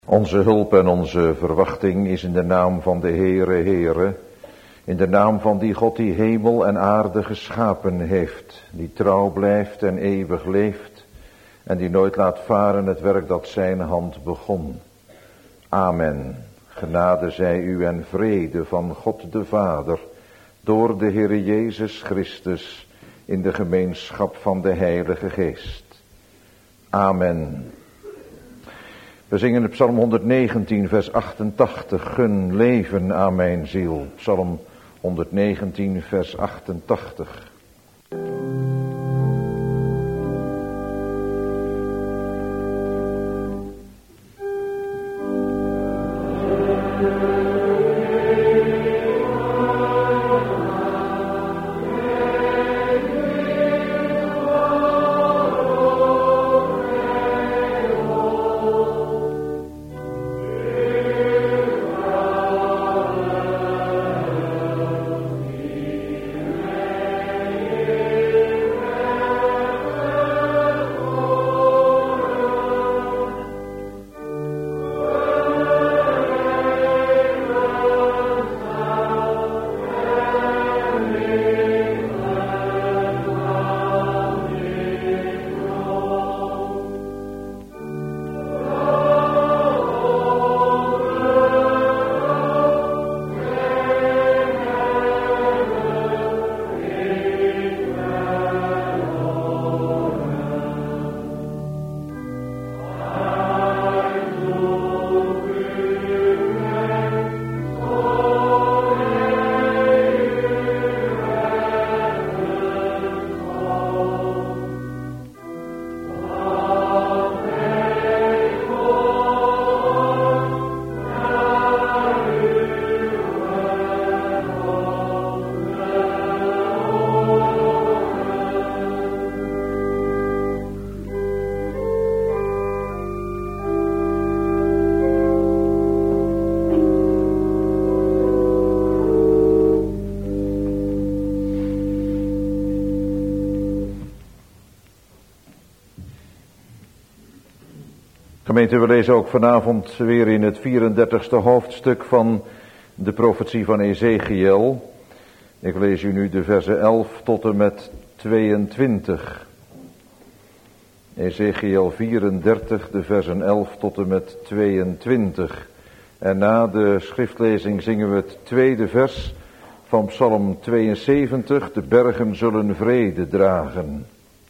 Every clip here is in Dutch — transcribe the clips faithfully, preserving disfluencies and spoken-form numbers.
Onze hulp en onze verwachting is in de naam van de Heere, Heere, in de naam van die God die hemel en aarde geschapen heeft, die trouw blijft en eeuwig leeft en die nooit laat varen het werk dat zijn hand begon. Amen. Genade zij u en vrede van God de Vader, door de Heere Jezus Christus, in de gemeenschap van de Heilige Geest. Amen. We zingen Psalm honderdnegentien, vers achtentachtig. Gun leven aan mijn ziel. Psalm honderdnegentien, vers achtentachtig. Gemeente, we lezen ook vanavond weer in het vierendertigste hoofdstuk van de profetie van Ezechiel. Ik lees u nu de versen elf tot en met tweeëntwintig. Ezechiel vierendertig, de versen elf tot en met tweeëntwintig. En na de schriftlezing zingen we het tweede vers van Psalm tweeënzeventig. De bergen zullen vrede dragen.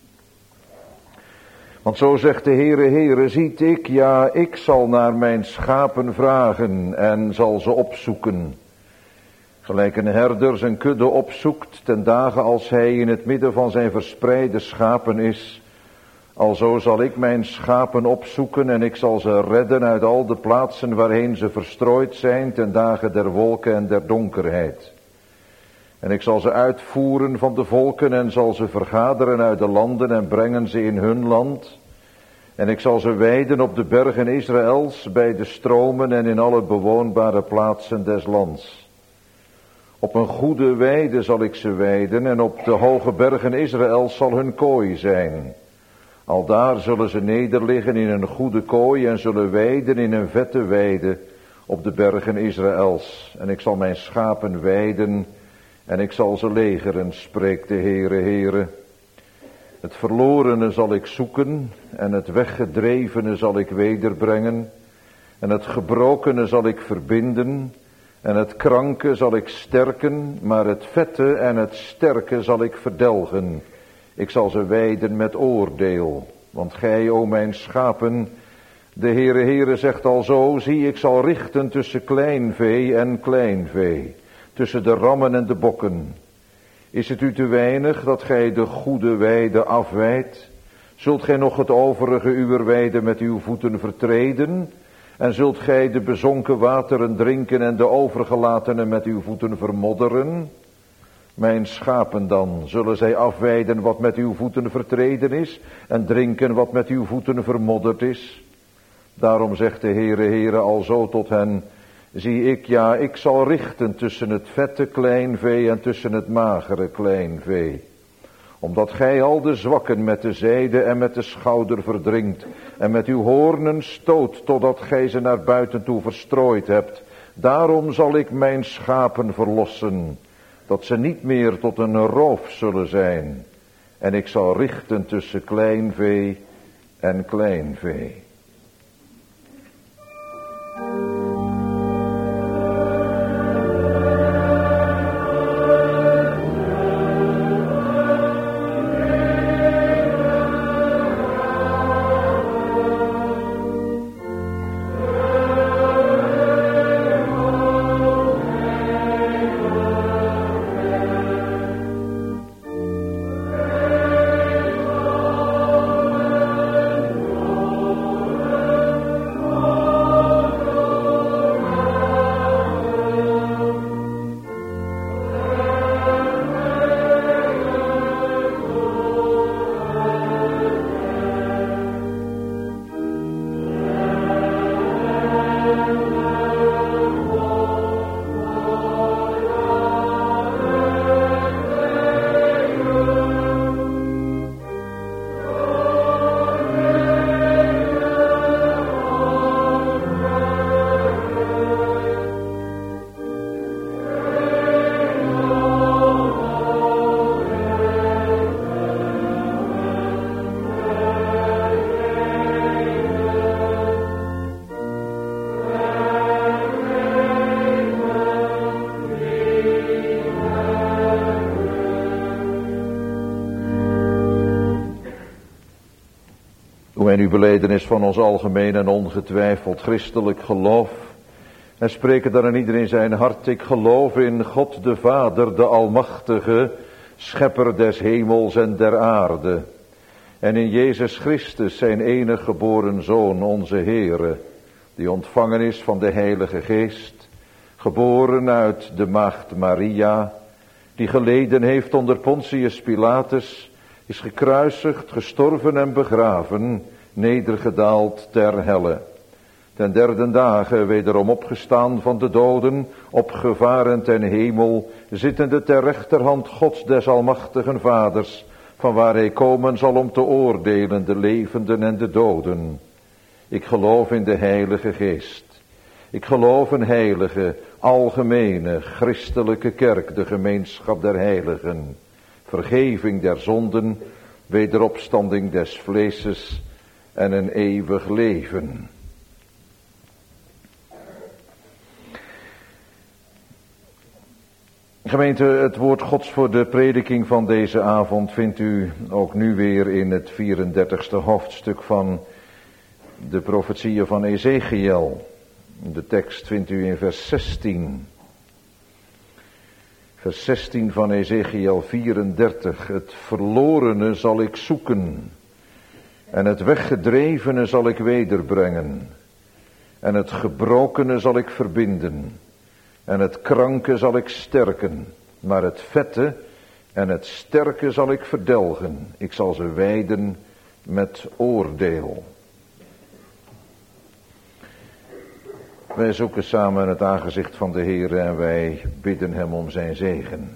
Want zo zegt de Heere, Heere, ziet ik, ja, ik zal naar mijn schapen vragen en zal ze opzoeken. Gelijk een herder zijn kudde opzoekt ten dagen als hij in het midden van zijn verspreide schapen is. Alzo zal ik mijn schapen opzoeken en ik zal ze redden uit al de plaatsen waarheen ze verstrooid zijn ten dagen der wolken en der donkerheid. En ik zal ze uitvoeren van de volken en zal ze vergaderen uit de landen en brengen ze in hun land. En ik zal ze weiden op de bergen Israëls, bij de stromen en in alle bewoonbare plaatsen des lands. Op een goede weide zal ik ze weiden en op de hoge bergen Israëls zal hun kooi zijn. Aldaar zullen ze nederliggen in een goede kooi en zullen weiden in een vette weide op de bergen Israëls. En ik zal mijn schapen weiden en ik zal ze legeren, spreekt de Heere, Heere. Het verlorene zal ik zoeken en het weggedrevene zal ik wederbrengen. En het gebrokene zal ik verbinden en het kranke zal ik sterken, maar het vette en het sterke zal ik verdelgen. Ik zal ze weiden met oordeel, want gij, o mijn schapen, de Heere, Heere zegt al zo, zie ik zal richten tussen klein vee en klein vee. Tussen de rammen en de bokken. Is het u te weinig dat gij de goede weide afwijdt? Zult gij nog het overige uwer weide met uw voeten vertreden? En zult gij de bezonken wateren drinken en de overgelatenen met uw voeten vermodderen? Mijn schapen dan, zullen zij afweiden wat met uw voeten vertreden is en drinken wat met uw voeten vermodderd is? Daarom zegt de Heere, Heere alzo tot hen, zie ik, ja, ik zal richten tussen het vette kleinvee en tussen het magere kleinvee. Omdat gij al de zwakken met de zijde en met de schouder verdringt en met uw hoornen stoot totdat gij ze naar buiten toe verstrooid hebt. Daarom zal ik mijn schapen verlossen, dat ze niet meer tot een roof zullen zijn. En ik zal richten tussen klein vee en klein vee. En uw belijdenis van ons algemeen en ongetwijfeld christelijk geloof. En spreken daar in iedereen zijn hart. Ik geloof in God de Vader, de Almachtige, Schepper des hemels en der aarde. En in Jezus Christus, zijn enige geboren Zoon, onze Heere, die ontvangen is van de Heilige Geest, geboren uit de maagd Maria, die geleden heeft onder Pontius Pilatus, is gekruisigd, gestorven en begraven, nedergedaald ter helle. Ten derde dagen wederom opgestaan van de doden, opgevaren ten hemel, zittende ter rechterhand Gods des almachtigen Vaders, van waar hij komen zal om te oordelen de levenden en de doden. Ik geloof in de Heilige Geest. Ik geloof een heilige, algemene, christelijke kerk, de gemeenschap der heiligen, vergeving der zonden, wederopstanding des vleeses en een eeuwig leven. Gemeente, het woord Gods voor de prediking van deze avond vindt u ook nu weer in het vierendertigste hoofdstuk van de profetieën van Ezechiel. De tekst vindt u in vers zestien. Vers zestien van Ezechiel vierendertig. Het verlorene zal ik zoeken. En het weggedrevene zal ik wederbrengen. En het gebrokene zal ik verbinden. En het kranke zal ik sterken. Maar het vette en het sterke zal ik verdelgen. Ik zal ze wijden met oordeel. Wij zoeken samen het aangezicht van de Heer en wij bidden hem om zijn zegen.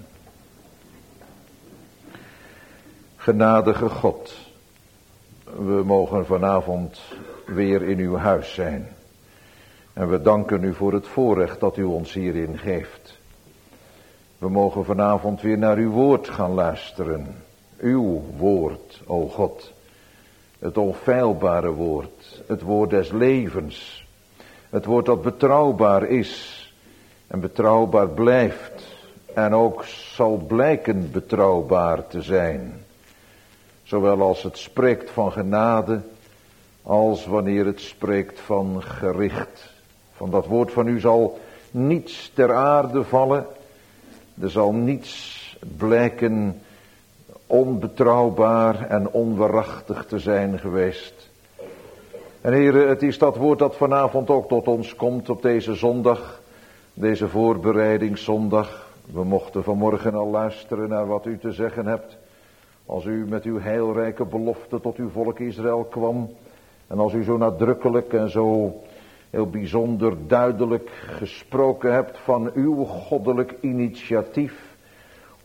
Genadige God, we mogen vanavond weer in uw huis zijn. En we danken u voor het voorrecht dat u ons hierin geeft. We mogen vanavond weer naar uw woord gaan luisteren. Uw woord, o God. Het onfeilbare woord. Het woord des levens. Het woord dat betrouwbaar is. En betrouwbaar blijft. En ook zal blijken betrouwbaar te zijn. Zowel als het spreekt van genade. Als wanneer het spreekt van gericht. Van dat woord van u zal niets ter aarde vallen. Er zal niets blijken onbetrouwbaar en onwaarachtig te zijn geweest. En heren, het is dat woord dat vanavond ook tot ons komt op deze zondag. Deze voorbereidingszondag. We mochten vanmorgen al luisteren naar wat u te zeggen hebt. Als u met uw heilrijke belofte tot uw volk Israël kwam. En als u zo nadrukkelijk en zo heel bijzonder duidelijk gesproken hebt van uw goddelijk initiatief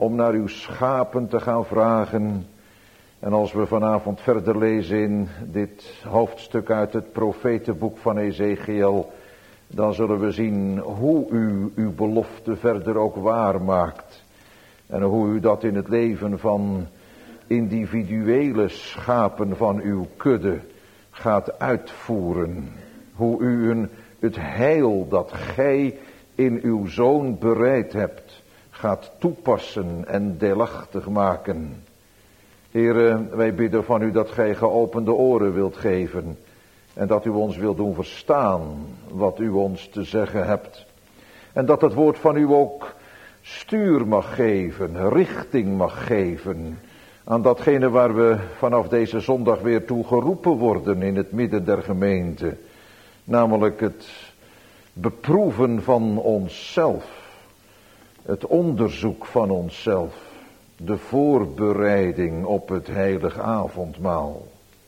om naar uw schapen te gaan vragen. En als we vanavond verder lezen in dit hoofdstuk uit het profetenboek van Ezechiel, dan zullen we zien hoe u uw belofte verder ook waarmaakt. En hoe u dat in het leven van individuele schapen van uw kudde gaat uitvoeren. Hoe u een, het heil dat gij in uw Zoon bereid hebt, gaat toepassen en deelachtig maken. Heere, wij bidden van u dat gij geopende oren wilt geven. En dat u ons wilt doen verstaan wat u ons te zeggen hebt. En dat het woord van u ook stuur mag geven, richting mag geven aan datgene waar we vanaf deze zondag weer toe geroepen worden in het midden der gemeente. Namelijk het beproeven van onszelf, het onderzoek van onszelf, de voorbereiding op het heilig avondmaal.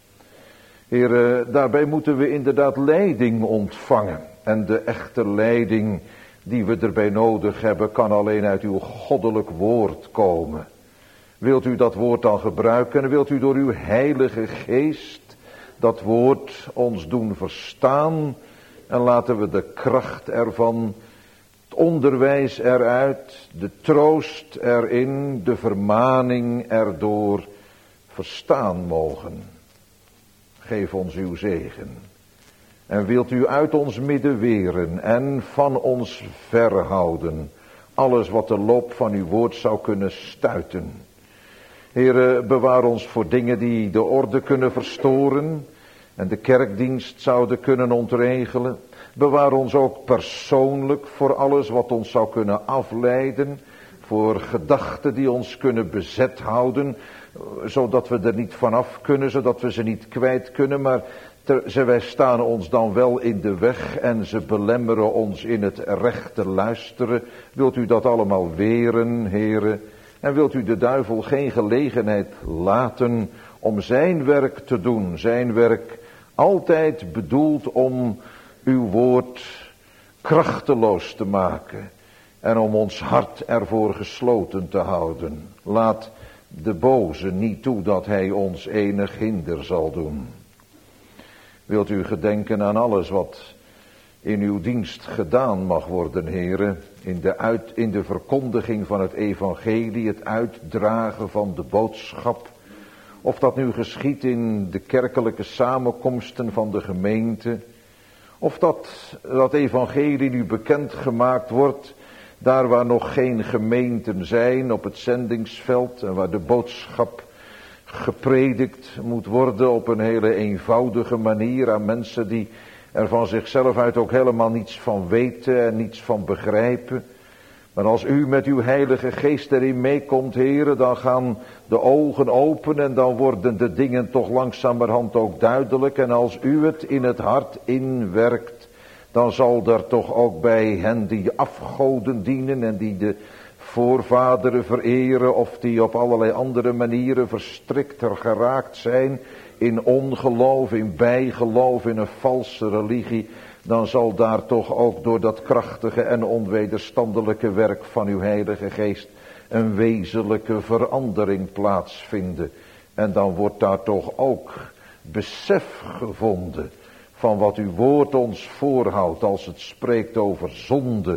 Heere, daarbij moeten we inderdaad leiding ontvangen. En de echte leiding die we erbij nodig hebben, kan alleen uit uw goddelijk woord komen. Wilt u dat woord dan gebruiken en wilt u door uw heilige geest dat woord ons doen verstaan. En laten we de kracht ervan, het onderwijs eruit, de troost erin, de vermaning erdoor verstaan mogen. Geef ons uw zegen. En wilt u uit ons midden weren en van ons verhouden alles wat de loop van uw woord zou kunnen stuiten. Heere, bewaar ons voor dingen die de orde kunnen verstoren en de kerkdienst zouden kunnen ontregelen. Bewaar ons ook persoonlijk voor alles wat ons zou kunnen afleiden, voor gedachten die ons kunnen bezet houden, zodat we er niet vanaf kunnen, zodat we ze niet kwijt kunnen, maar ter, ze, wij staan ons dan wel in de weg en ze belemmeren ons in het rechte luisteren. Wilt u dat allemaal weren, Heere? En wilt u de duivel geen gelegenheid laten om zijn werk te doen, zijn werk altijd bedoeld om uw woord krachteloos te maken en om ons hart ervoor gesloten te houden. Laat de boze niet toe dat hij ons enig hinder zal doen. Wilt u gedenken aan alles wat in uw dienst gedaan mag worden, Heere, in de, uit, in de verkondiging van het evangelie, het uitdragen van de boodschap. Of dat nu geschiet in de kerkelijke samenkomsten van de gemeente. Of dat dat evangelie nu bekendgemaakt wordt, daar waar nog geen gemeenten zijn op het zendingsveld en waar de boodschap gepredikt moet worden op een hele eenvoudige manier aan mensen die er van zichzelf uit ook helemaal niets van weten en niets van begrijpen. Maar als u met uw heilige geest erin meekomt, Heere, dan gaan de ogen open en dan worden de dingen toch langzamerhand ook duidelijk. En als u het in het hart inwerkt, dan zal er toch ook bij hen die afgoden dienen en die de voorvaderen vereren of die op allerlei andere manieren verstrikter geraakt zijn in ongeloof, in bijgeloof, in een valse religie, dan zal daar toch ook door dat krachtige en onwederstandelijke werk van uw heilige geest een wezenlijke verandering plaatsvinden. En dan wordt daar toch ook besef gevonden van wat uw woord ons voorhoudt als het spreekt over zonde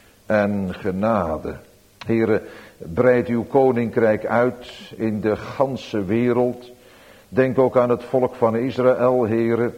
en genade. Heere, breid uw koninkrijk uit in de ganse wereld. Denk ook aan het volk van Israël, Heere,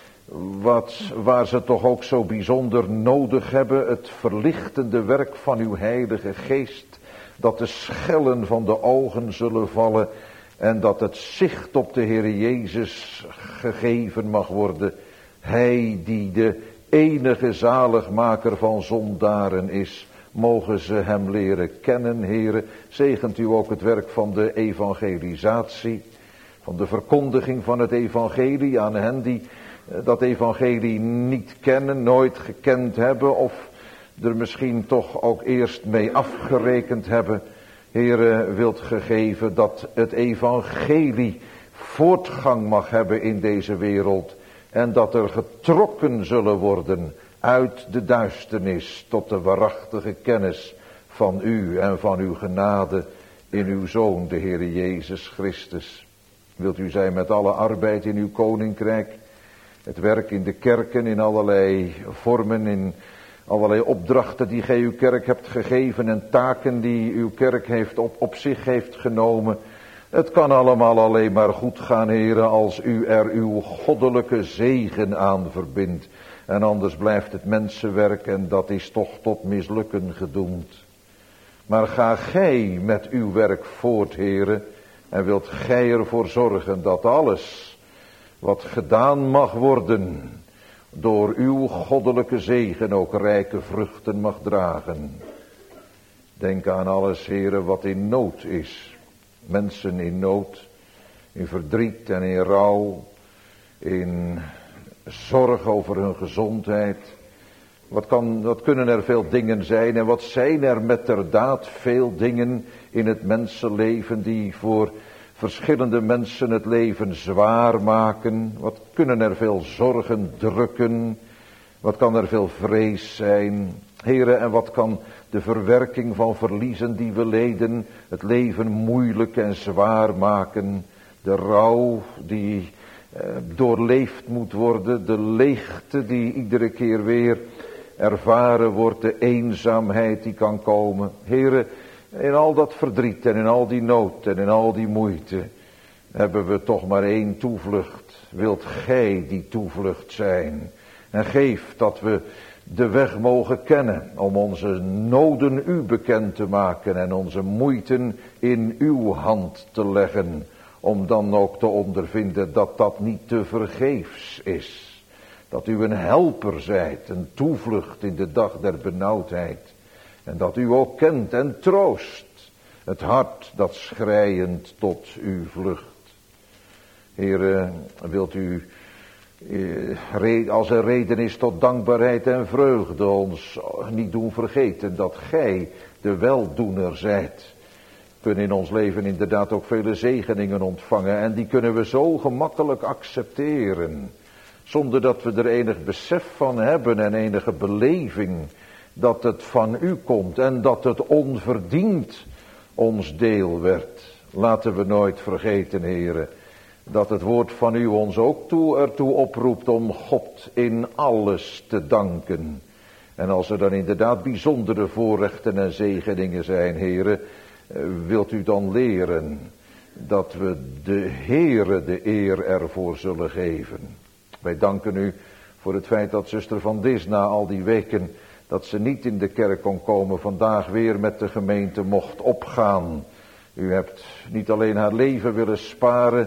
wat, waar ze toch ook zo bijzonder nodig hebben, het verlichtende werk van uw heilige geest, dat de schellen van de ogen zullen vallen en dat het zicht op de Heer Jezus gegeven mag worden. Hij die de enige zaligmaker van zondaren is, mogen ze hem leren kennen, Heere. Zegent u ook het werk van de evangelisatie, van de verkondiging van het evangelie aan hen die dat evangelie niet kennen, nooit gekend hebben of er misschien toch ook eerst mee afgerekend hebben. Heere, wilt gegeven dat het evangelie voortgang mag hebben in deze wereld en dat er getrokken zullen worden uit de duisternis tot de waarachtige kennis van u en van uw genade in uw Zoon, de Heere Jezus Christus. Wilt u zijn met alle arbeid in uw koninkrijk, het werk in de kerken, in allerlei vormen, in allerlei opdrachten die gij uw kerk hebt gegeven en taken die uw kerk heeft op, op zich heeft genomen. Het kan allemaal alleen maar goed gaan, Heere, als u er uw goddelijke zegen aan verbindt. En anders blijft het mensenwerk en dat is toch tot mislukken gedoemd. Maar ga gij met uw werk voort, Heere, en wilt gij ervoor zorgen dat alles wat gedaan mag worden door uw goddelijke zegen ook rijke vruchten mag dragen. Denk aan alles, Heere, wat in nood is. Mensen in nood, in verdriet en in rouw, in zorg over hun gezondheid. Wat, kan, wat kunnen er veel dingen zijn en wat zijn er metterdaad veel dingen in het mensenleven die voor verschillende mensen het leven zwaar maken. Wat kunnen er veel zorgen drukken. Wat kan er veel vrees zijn. Heere, en wat kan de verwerking van verliezen die we leden het leven moeilijk en zwaar maken. De rouw die eh, doorleefd moet worden. De leegte die iedere keer weer ervaren wordt. De eenzaamheid die kan komen. Heere, in al dat verdriet en in al die nood en in al die moeite hebben we toch maar één toevlucht. Wilt gij die toevlucht zijn? En geef dat we de weg mogen kennen om onze noden u bekend te maken en onze moeiten in uw hand te leggen. Om dan ook te ondervinden dat dat niet te vergeefs is. Dat u een helper zijt, een toevlucht in de dag der benauwdheid. En dat u ook kent en troost het hart dat schreiend tot u vlucht. Heere, wilt u, als er reden is tot dankbaarheid en vreugde, ons niet doen vergeten dat gij de weldoener zijt. We kunnen in ons leven inderdaad ook vele zegeningen ontvangen en die kunnen we zo gemakkelijk accepteren. Zonder dat we er enig besef van hebben en enige beleving dat het van u komt en dat het onverdiend ons deel werd. Laten we nooit vergeten, Heere, dat het woord van u ons ook toe, ertoe oproept om God in alles te danken. En als er dan inderdaad bijzondere voorrechten en zegeningen zijn, Heere, wilt u dan leren dat we de Heere de eer ervoor zullen geven. Wij danken u voor het feit dat zuster Van Dis na al die weken dat ze niet in de kerk kon komen, vandaag weer met de gemeente mocht opgaan. U hebt niet alleen haar leven willen sparen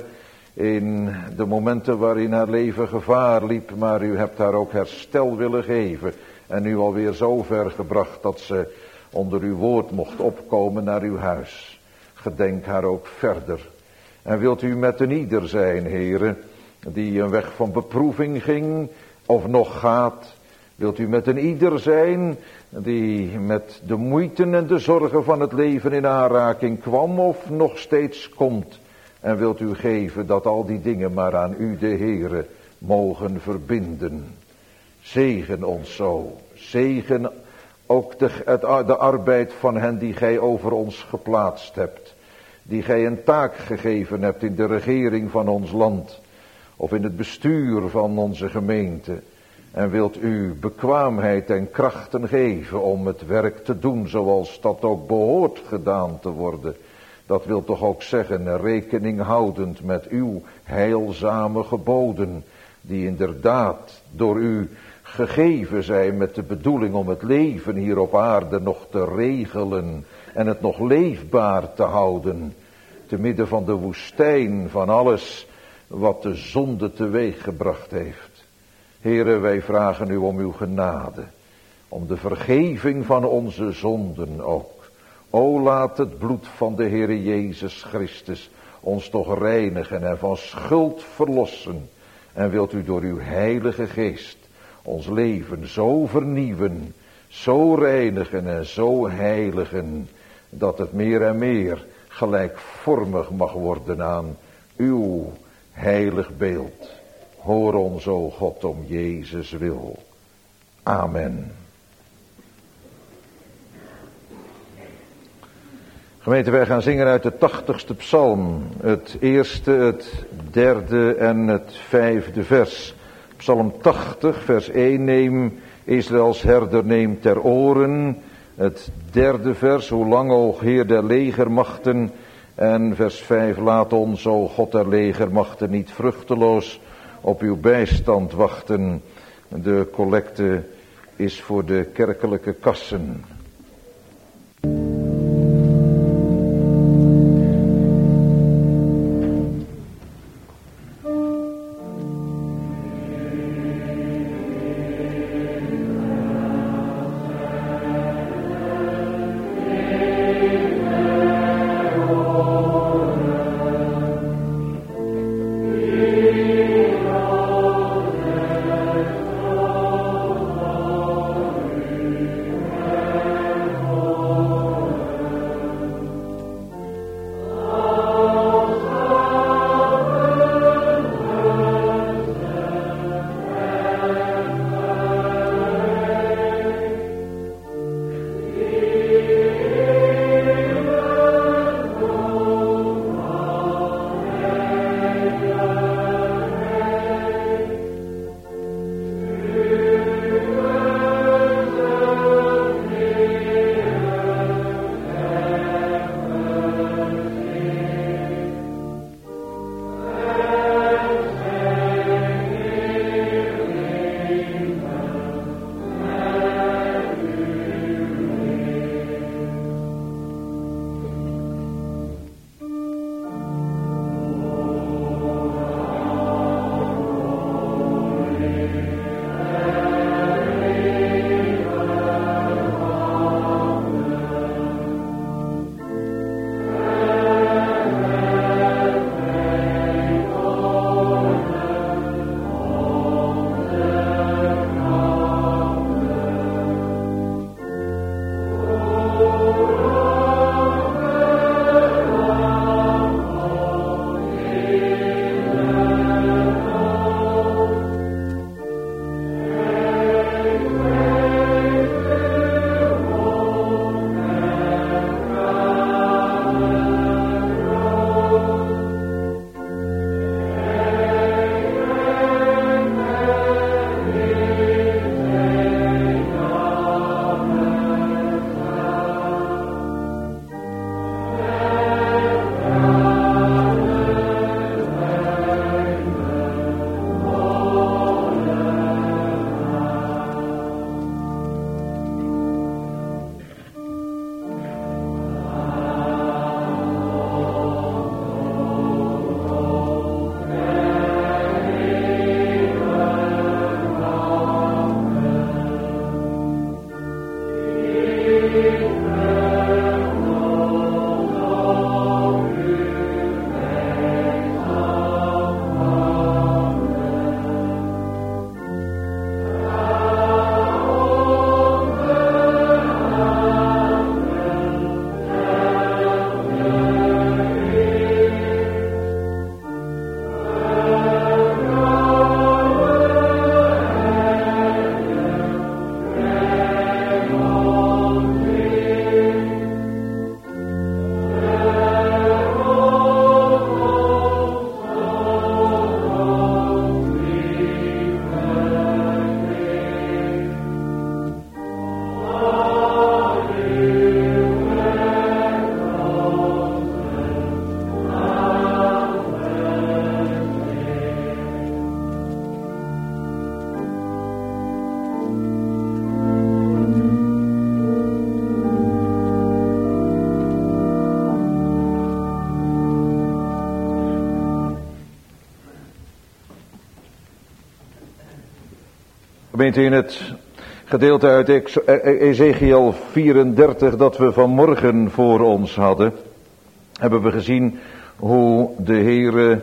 in de momenten waarin haar leven gevaar liep, maar u hebt haar ook herstel willen geven. En u alweer zo ver gebracht dat ze onder uw woord mocht opkomen naar uw huis. Gedenk haar ook verder. En wilt u met een ieder zijn, Heere, die een weg van beproeving ging of nog gaat. Wilt u met een ieder zijn die met de moeiten en de zorgen van het leven in aanraking kwam of nog steeds komt. En wilt u geven dat al die dingen maar aan u de Heere mogen verbinden. Zegen ons zo. Zegen ook de, het, de arbeid van hen die gij over ons geplaatst hebt. Die gij een taak gegeven hebt in de regering van ons land. Of in het bestuur van onze gemeente. En wilt u bekwaamheid en krachten geven om het werk te doen zoals dat ook behoort gedaan te worden. Dat wil toch ook zeggen, rekening houdend met uw heilzame geboden, die inderdaad door u gegeven zijn met de bedoeling om het leven hier op aarde nog te regelen en het nog leefbaar te houden, te midden van de woestijn van alles wat de zonde teweeggebracht heeft. Heere, wij vragen u om uw genade, om de vergeving van onze zonden ook. O, laat het bloed van de Heere Jezus Christus ons toch reinigen en van schuld verlossen. En wilt u door uw heilige geest ons leven zo vernieuwen, zo reinigen en zo heiligen, dat het meer en meer gelijkvormig mag worden aan uw heilig beeld. Hoor ons, o God, om Jezus wil. Amen. Gemeente, wij gaan zingen uit de tachtigste psalm. Het eerste, het derde en het vijfde vers. Psalm tachtig, vers één. Neem Israëls herder, neem ter oren. Het derde vers. Hoe lang, o Heer der legermachten. En vers vijf. Laat ons, o God der legermachten, niet vruchteloos op uw bijstand wachten. De collecte is voor de kerkelijke kassen. Gemeente, in het gedeelte uit Ezekiel vierendertig dat we vanmorgen voor ons hadden, hebben we gezien hoe de Heere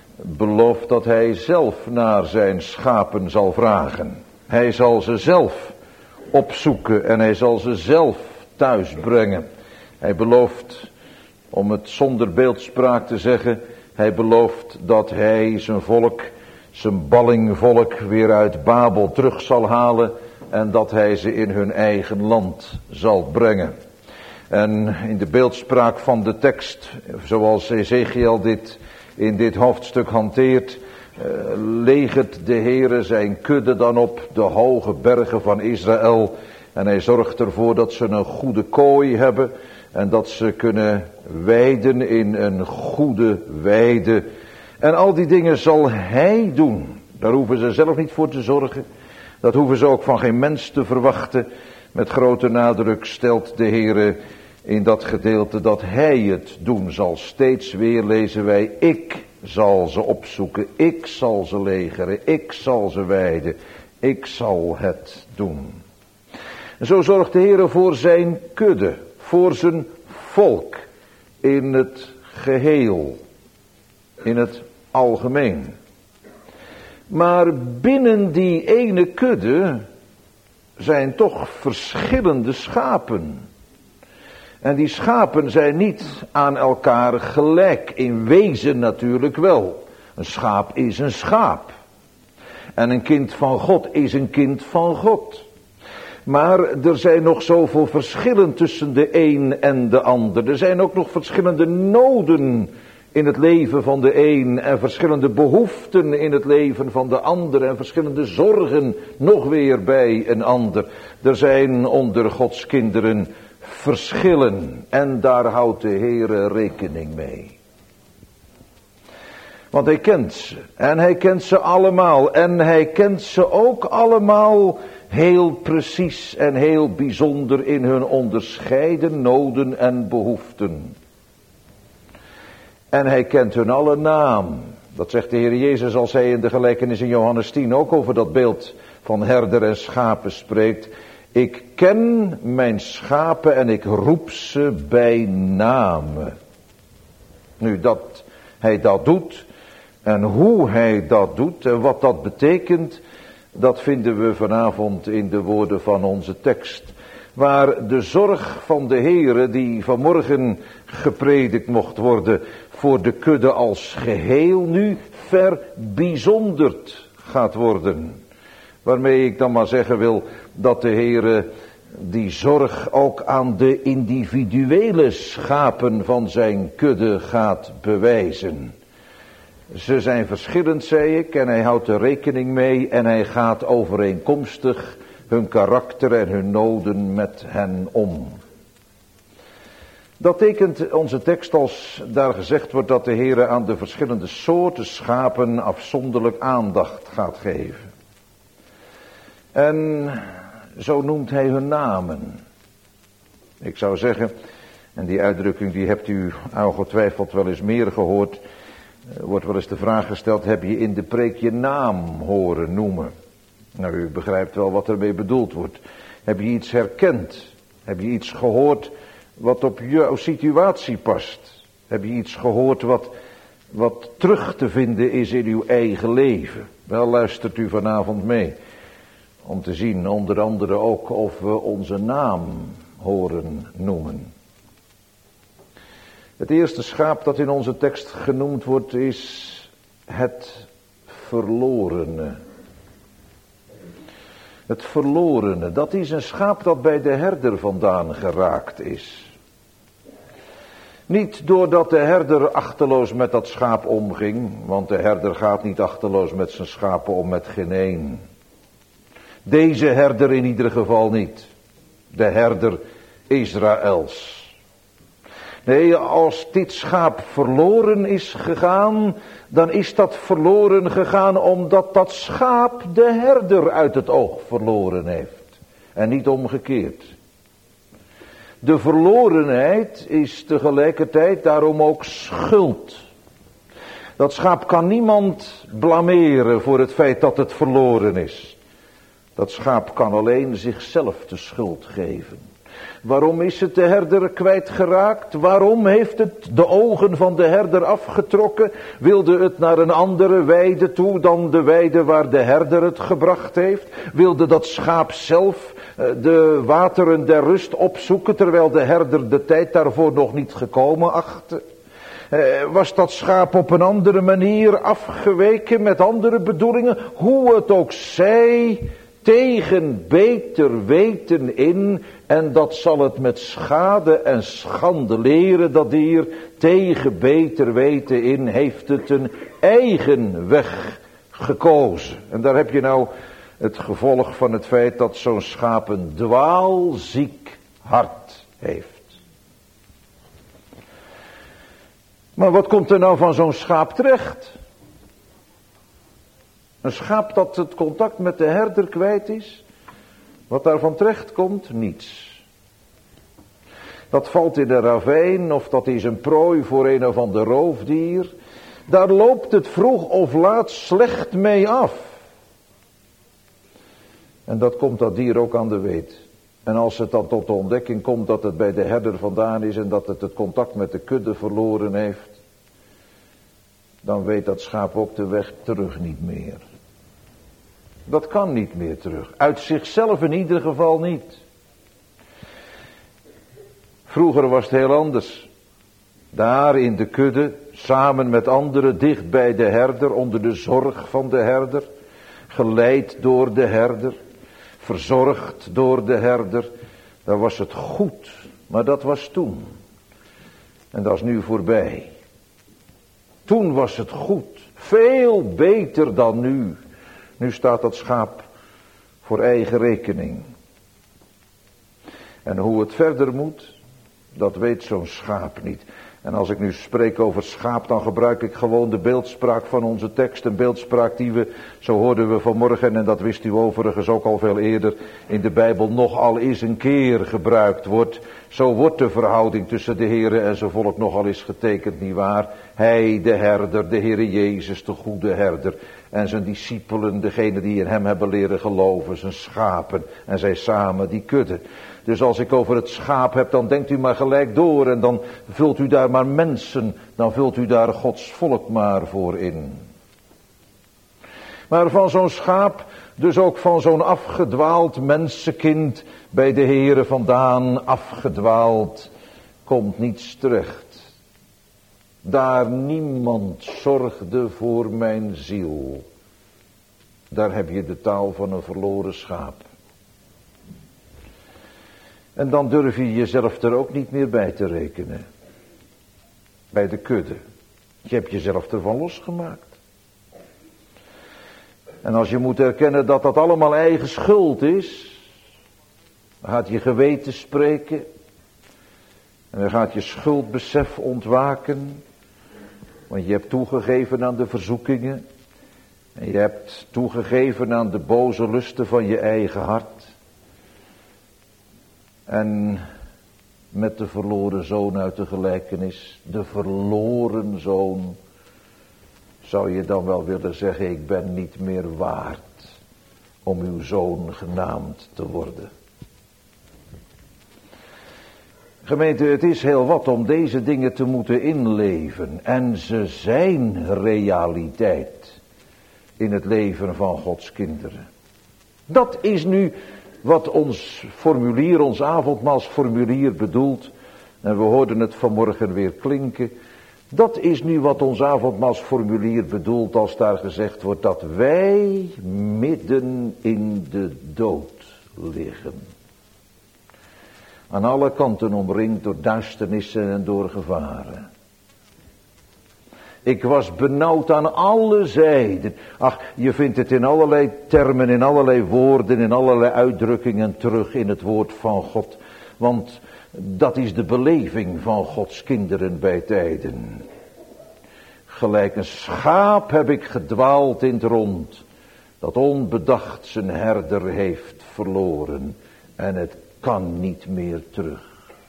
belooft dat hij zelf naar zijn schapen zal vragen. Hij zal ze zelf opzoeken en hij zal ze zelf thuis brengen. Hij belooft, om het zonder beeldspraak te zeggen, hij belooft dat hij zijn volk, zijn ballingvolk weer uit Babel terug zal halen en dat hij ze in hun eigen land zal brengen. En in de beeldspraak van de tekst, zoals Ezechiel dit in dit hoofdstuk hanteert, uh, legert de Heere zijn kudde dan op de hoge bergen van Israël. En hij zorgt ervoor dat ze een goede kooi hebben en dat ze kunnen weiden in een goede weide. En al die dingen zal hij doen. Daar hoeven ze zelf niet voor te zorgen. Dat hoeven ze ook van geen mens te verwachten. Met grote nadruk stelt de Heere in dat gedeelte dat hij het doen zal. Steeds weer lezen wij, ik zal ze opzoeken, ik zal ze legeren, ik zal ze weiden, ik zal het doen. En zo zorgt de Heere voor zijn kudde, voor zijn volk, in het geheel, in het algemeen. Maar binnen die ene kudde zijn toch verschillende schapen. En die schapen zijn niet aan elkaar gelijk, in wezen natuurlijk wel. Een schaap is een schaap. En een kind van God is een kind van God. Maar er zijn nog zoveel verschillen tussen de een en de ander. Er zijn ook nog verschillende noden in het leven van de een en verschillende behoeften in het leven van de ander en verschillende zorgen nog weer bij een ander. Er zijn onder Gods kinderen verschillen en daar houdt de Heere rekening mee. Want hij kent ze en hij kent ze allemaal en hij kent ze ook allemaal heel precies en heel bijzonder in hun onderscheiden noden en behoeften. En hij kent hun alle naam. Dat zegt de Heer Jezus als hij in de gelijkenis in Johannes tien ook over dat beeld van herder en schapen spreekt. Ik ken mijn schapen en ik roep ze bij name. Nu dat hij dat doet en hoe hij dat doet en wat dat betekent, dat vinden we vanavond in de woorden van onze tekst. Waar de zorg van de Heere die vanmorgen gepredikt mocht worden voor de kudde als geheel nu verbijzonderd gaat worden. Waarmee ik dan maar zeggen wil dat de Heere die zorg ook aan de individuele schapen van zijn kudde gaat bewijzen. Ze zijn verschillend, zei ik, en hij houdt er rekening mee en hij gaat overeenkomstig hun karakter en hun noden met hen om. Dat tekent onze tekst als daar gezegd wordt dat de Heere aan de verschillende soorten schapen afzonderlijk aandacht gaat geven. En zo noemt hij hun namen. Ik zou zeggen, en die uitdrukking die hebt u ongetwijfeld wel eens meer gehoord, er wordt wel eens de vraag gesteld, heb je in de preek je naam horen noemen? Nou, u begrijpt wel wat ermee bedoeld wordt. Heb je iets herkend? Heb je iets gehoord wat op jouw situatie past? Heb je iets gehoord wat, wat terug te vinden is in uw eigen leven? Wel, luistert u vanavond mee. Om te zien, onder andere ook, of we onze naam horen noemen. Het eerste schaap dat in onze tekst genoemd wordt is het verlorene. Het verlorene, dat is een schaap dat bij de herder vandaan geraakt is. Niet doordat de herder achteloos met dat schaap omging, want de herder gaat niet achteloos met zijn schapen om met geen een. Deze herder in ieder geval niet. De herder Israëls. Nee, als dit schaap verloren is gegaan, dan is dat verloren gegaan omdat dat schaap de herder uit het oog verloren heeft. En niet omgekeerd. De verlorenheid is tegelijkertijd daarom ook schuld. Dat schaap kan niemand blameren voor het feit dat het verloren is. Dat schaap kan alleen zichzelf de schuld geven. Waarom is het de herder kwijtgeraakt? Waarom heeft het de ogen van de herder afgetrokken? Wilde het naar een andere weide toe dan de weide waar de herder het gebracht heeft? Wilde dat schaap zelf de wateren der rust opzoeken, terwijl de herder de tijd daarvoor nog niet gekomen achtte? Was dat schaap op een andere manier afgeweken met andere bedoelingen? Hoe het ook zij, tegen beter weten in, en dat zal het met schade en schande leren, dat dier. Tegen beter weten in heeft het een eigen weg gekozen. En daar heb je nou het gevolg van het feit dat zo'n schaap een dwaalziek hart heeft. Maar wat komt er nou van zo'n schaap terecht? Een schaap dat het contact met de herder kwijt is, wat daarvan terecht komt, niets. Dat valt in de ravijn, of dat is een prooi voor een of ander roofdier. Daar loopt het vroeg of laat slecht mee af. En dat komt dat dier ook aan de weet. En als het dan tot de ontdekking komt dat het bij de herder vandaan is en dat het het contact met de kudde verloren heeft, dan weet dat schaap ook de weg terug niet meer. Dat kan niet meer terug. Uit zichzelf in ieder geval niet. Vroeger was het heel anders. Daar in de kudde, samen met anderen, dicht bij de herder, onder de zorg van de herder, geleid door de herder, verzorgd door de herder, daar was het goed. Maar dat was toen. En dat is nu voorbij. Toen was het goed. Veel beter dan nu. Nu staat dat schaap voor eigen rekening. En hoe het verder moet, dat weet zo'n schaap niet. En als ik nu spreek over schaap, dan gebruik ik gewoon de beeldspraak van onze tekst. Een beeldspraak die we, zo hoorden we vanmorgen, en dat wist u overigens ook al veel eerder, in de Bijbel nogal eens een keer gebruikt wordt. Zo wordt de verhouding tussen de Heere en zijn volk nogal eens getekend, nietwaar? Hij, de herder, de Heere Jezus, de goede herder. En zijn discipelen, degene die in hem hebben leren geloven, zijn schapen. En zij samen die kudde. Dus als ik over het schaap heb, dan denkt u maar gelijk door. En dan vult u daar maar mensen. Dan vult u daar Gods volk maar voor in. Maar van zo'n schaap, dus ook van zo'n afgedwaald mensenkind bij de Heere vandaan, afgedwaald, komt niets terecht. Daar niemand zorgde voor mijn ziel. Daar heb je de taal van een verloren schaap. En dan durf je jezelf er ook niet meer bij te rekenen. Bij de kudde. Je hebt jezelf ervan losgemaakt. En als je moet erkennen dat dat allemaal eigen schuld is, dan gaat je geweten spreken. En dan gaat je schuldbesef ontwaken. Want je hebt toegegeven aan de verzoekingen. En je hebt toegegeven aan de boze lusten van je eigen hart. En met de verloren zoon uit de gelijkenis, de verloren zoon, zou je dan wel willen zeggen, ik ben niet meer waard om uw zoon genaamd te worden. Gemeente, het is heel wat om deze dingen te moeten inleven. En ze zijn realiteit in het leven van Gods kinderen. Dat is nu wat ons formulier, ons avondmaalsformulier bedoelt. En we hoorden het vanmorgen weer klinken. Dat is nu wat ons avondmaalsformulier bedoelt als daar gezegd wordt dat wij midden in de dood liggen. Aan alle kanten omringd door duisternissen en door gevaren. Ik was benauwd aan alle zijden. Ach, je vindt het in allerlei termen, in allerlei woorden, in allerlei uitdrukkingen terug in het woord van God. Want dat is de beleving van Gods kinderen bij tijden. Gelijk een schaap heb ik gedwaald in het rond, dat onbedacht zijn herder heeft verloren. En het kan niet meer terug.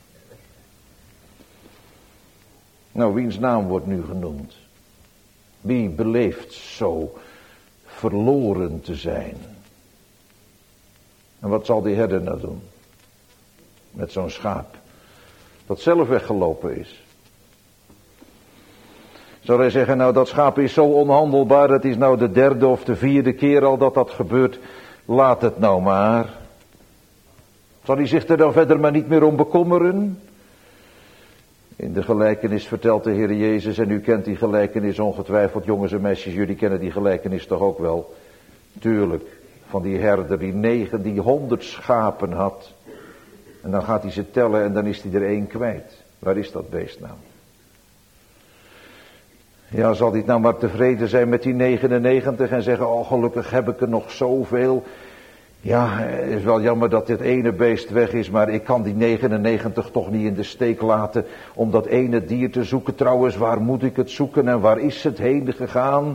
Nou, wiens naam wordt nu genoemd? Wie beleeft zo verloren te zijn? En wat zal die herder nou doen? Met zo'n schaap dat zelf weggelopen is. Zou hij zeggen, nou dat schaap is zo onhandelbaar, het is nou de derde of de vierde keer al dat dat gebeurt, laat het nou maar. Zal hij zich er dan verder maar niet meer om bekommeren? In de gelijkenis vertelt de Heer Jezus, en u kent die gelijkenis ongetwijfeld, jongens en meisjes, jullie kennen die gelijkenis toch ook wel. Tuurlijk, van die herder, die negen, die honderd schapen had. En dan gaat hij ze tellen en dan is hij er één kwijt. Waar is dat beest nou? Ja, zal hij nou maar tevreden zijn met die negenennegentig en zeggen, oh gelukkig heb ik er nog zoveel. Ja, het is wel jammer dat dit ene beest weg is, maar ik kan die negenennegentig toch niet in de steek laten om dat ene dier te zoeken. Trouwens, waar moet ik het zoeken en waar is het heen gegaan?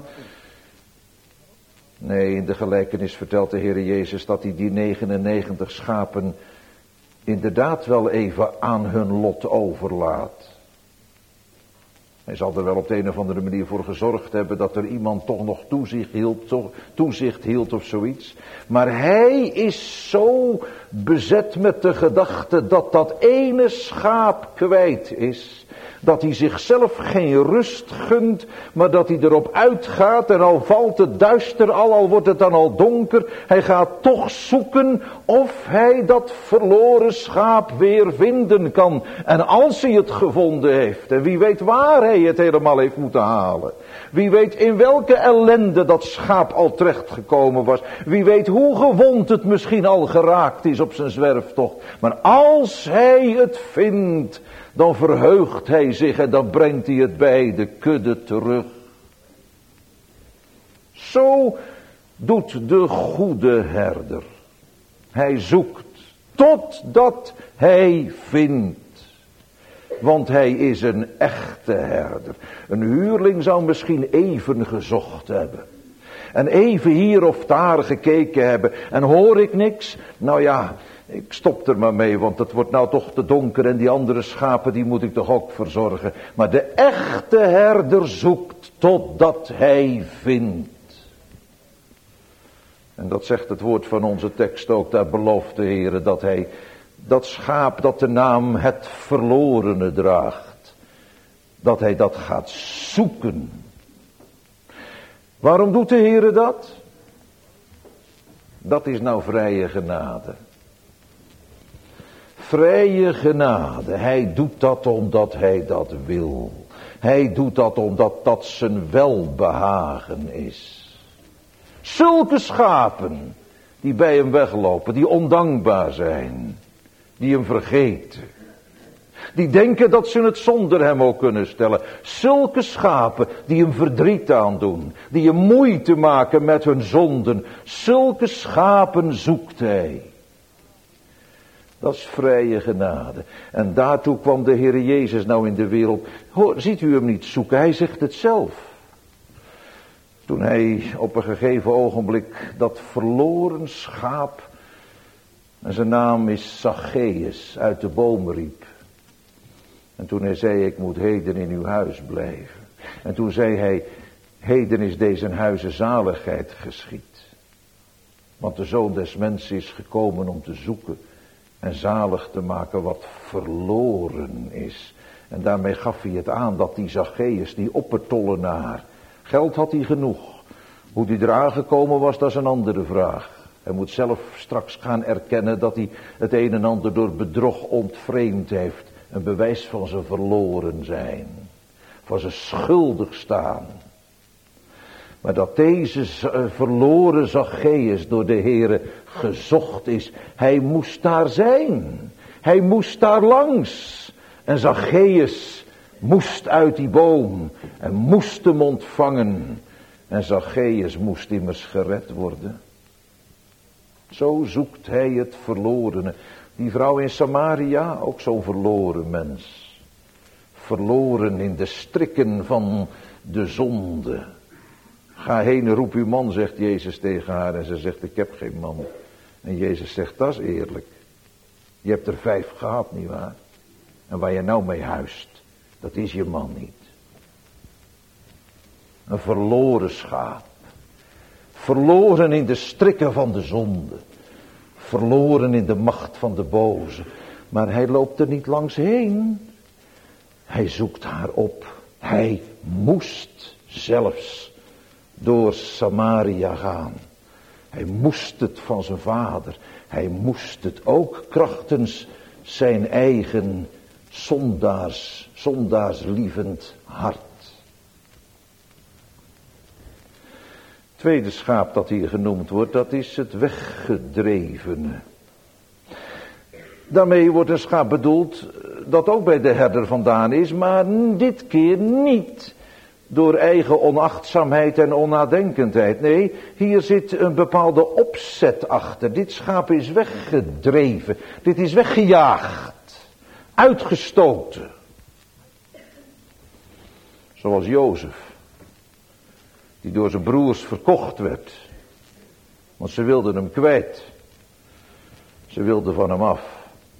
Nee, in de gelijkenis vertelt de Heer Jezus dat hij die negenennegentig schapen inderdaad wel even aan hun lot overlaat. Hij zal er wel op de een of andere manier voor gezorgd hebben dat er iemand toch nog toezicht hield, toch, toezicht hield of zoiets. Maar hij is zo bezet met de gedachte dat dat ene schaap kwijt is. Dat hij zichzelf geen rust gunt, maar dat hij erop uitgaat en al valt het duister, al, al wordt het dan al donker. Hij gaat toch zoeken of hij dat verloren schaap weer vinden kan. En als hij het gevonden heeft, en wie weet waar hij het helemaal heeft moeten halen. Wie weet in welke ellende dat schaap al terechtgekomen was. Wie weet hoe gewond het misschien al geraakt is op zijn zwerftocht. Maar als hij het vindt, dan verheugt hij zich en dan brengt hij het bij de kudde terug. Zo doet de goede herder. Hij zoekt totdat hij vindt. Want hij is een echte herder. Een huurling zou misschien even gezocht hebben. En even hier of daar gekeken hebben. En hoor ik niks? Nou ja, ik stop er maar mee, want het wordt nou toch te donker en die andere schapen die moet ik toch ook verzorgen. Maar de echte herder zoekt totdat hij vindt. En dat zegt het woord van onze tekst ook, daar belooft de Heer dat hij dat schaap dat de naam het verlorene draagt, dat hij dat gaat zoeken. Waarom doet de Heer dat? Dat is nou vrije genade. Vrije genade. Hij doet dat omdat hij dat wil. Hij doet dat omdat dat zijn welbehagen is. Zulke schapen die bij hem weglopen, die ondankbaar zijn, die hem vergeten, die denken dat ze het zonder hem ook kunnen stellen. Zulke schapen die hem verdriet aandoen, die hem moeite maken met hun zonden. Zulke schapen zoekt hij. Dat is vrije genade. En daartoe kwam de Heer Jezus nou in de wereld. Hoor, ziet u hem niet zoeken? Hij zegt het zelf. Toen hij op een gegeven ogenblik dat verloren schaap, en zijn naam is Zacchaeus, uit de bomen riep. En toen hij zei, ik moet heden in uw huis blijven. En toen zei hij, heden is deze huize zaligheid geschied. Want de Zoon des Mensen is gekomen om te zoeken en zalig te maken wat verloren is. En daarmee gaf hij het aan dat die Zacchaeus, die oppertollenaar, geld had hij genoeg. Hoe hij eraan gekomen was, dat is een andere vraag. Hij moet zelf straks gaan erkennen dat hij het een en ander door bedrog ontvreemd heeft. Een bewijs van zijn verloren zijn. Van zijn schuldig staan. Maar dat deze verloren Zacchaeus door de Heere gezocht is. Hij moest daar zijn. Hij moest daar langs. En Zacchaeus moest uit die boom. En moest hem ontvangen. En Zacchaeus moest immers gered worden. Zo zoekt hij het verlorene. Die vrouw in Samaria, ook zo'n verloren mens. Verloren in de strikken van de zonde. Ga heen en roep uw man, zegt Jezus tegen haar. En ze zegt, ik heb geen man. En Jezus zegt, dat is eerlijk. Je hebt er vijf gehad, nietwaar? En waar je nou mee huist, dat is je man niet. Een verloren schaap. Verloren in de strikken van de zonde. Verloren in de macht van de boze. Maar hij loopt er niet langs heen. Hij zoekt haar op. Hij moest zelfs door Samaria gaan. Hij moest het van zijn vader. Hij moest het ook krachtens zijn eigen zondaars, zondaarslievend hart. Het tweede schaap dat hier genoemd wordt, dat is het weggedrevene. Daarmee wordt een schaap bedoeld dat ook bij de herder vandaan is, maar dit keer niet door eigen onachtzaamheid en onnadenkendheid. Nee, hier zit een bepaalde opzet achter. Dit schaap is weggedreven, dit is weggejaagd, uitgestoten. Zoals Jozef, die door zijn broers verkocht werd, want ze wilden hem kwijt. Ze wilden van hem af.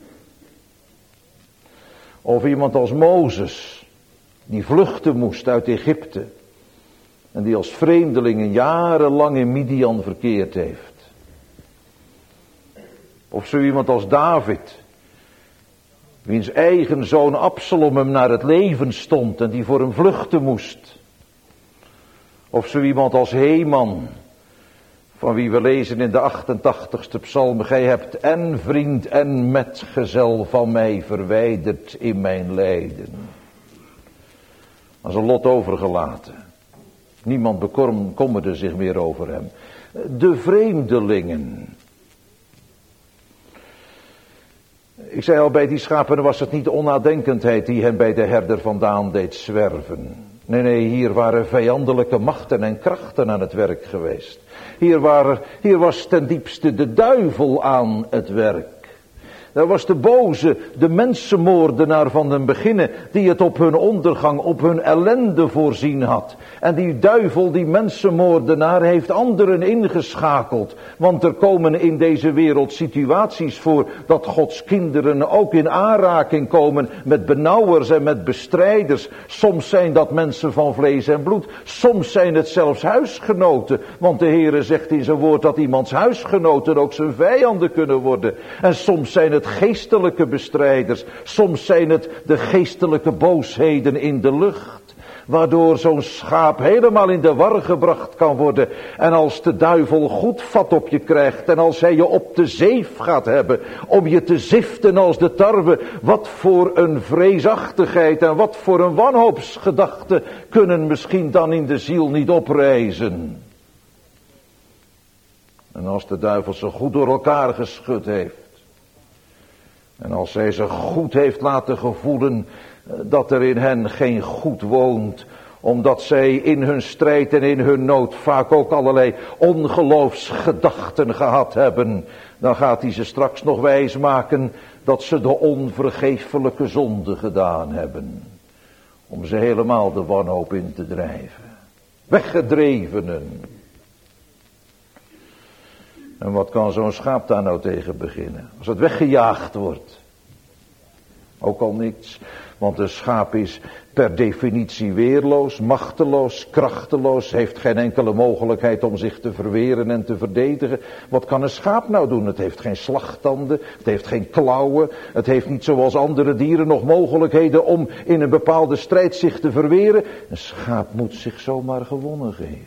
Of iemand als Mozes, die vluchten moest uit Egypte en die als vreemdeling jarenlang in Midian verkeerd heeft. Of zo iemand als David, wiens eigen zoon Absalom hem naar het leven stond en die voor hem vluchten moest. Of zo iemand als Heman, van wie we lezen in de achtentachtigste psalm: gij hebt en vriend en metgezel van mij verwijderd in mijn lijden. Als een lot overgelaten. Niemand bekommerde zich meer over hem. De vreemdelingen. Ik zei al, bij die schapen was het niet de onnadenkendheid die hen bij de herder vandaan deed zwerven. Nee, nee, hier waren vijandelijke machten en krachten aan het werk geweest. Hier, waren, hier was ten diepste de duivel aan het werk. Daar was de boze, de mensenmoordenaar van den beginnen, die het op hun ondergang, op hun ellende voorzien had. En die duivel, die mensenmoordenaar, heeft anderen ingeschakeld. Want er komen in deze wereld situaties voor dat Gods kinderen ook in aanraking komen met benauwers en met bestrijders. Soms zijn dat mensen van vlees en bloed, soms zijn het zelfs huisgenoten. Want de Heere zegt in zijn woord dat iemands huisgenoten ook zijn vijanden kunnen worden. En soms zijn het geestelijke bestrijders, soms zijn het de geestelijke boosheden in de lucht, waardoor zo'n schaap helemaal in de war gebracht kan worden. En als de duivel goed vat op je krijgt en als hij je op de zeef gaat hebben om je te ziften als de tarwe, wat voor een vreesachtigheid en wat voor een wanhoopsgedachte kunnen misschien dan in de ziel niet oprijzen. En als de duivel ze goed door elkaar geschud heeft, en als hij ze goed heeft laten gevoelen dat er in hen geen goed woont, omdat zij in hun strijd en in hun nood vaak ook allerlei ongeloofsgedachten gehad hebben, dan gaat hij ze straks nog wijsmaken dat ze de onvergeeflijke zonde gedaan hebben, om ze helemaal de wanhoop in te drijven. Weggedrevenen. En wat kan zo'n schaap daar nou tegen beginnen? Als het weggejaagd wordt. Ook al niets. Want een schaap is per definitie weerloos, machteloos, krachteloos. Heeft geen enkele mogelijkheid om zich te verweren en te verdedigen. Wat kan een schaap nou doen? Het heeft geen slagtanden. Het heeft geen klauwen. Het heeft niet zoals andere dieren nog mogelijkheden om in een bepaalde strijd zich te verweren. Een schaap moet zich zomaar gewonnen geven.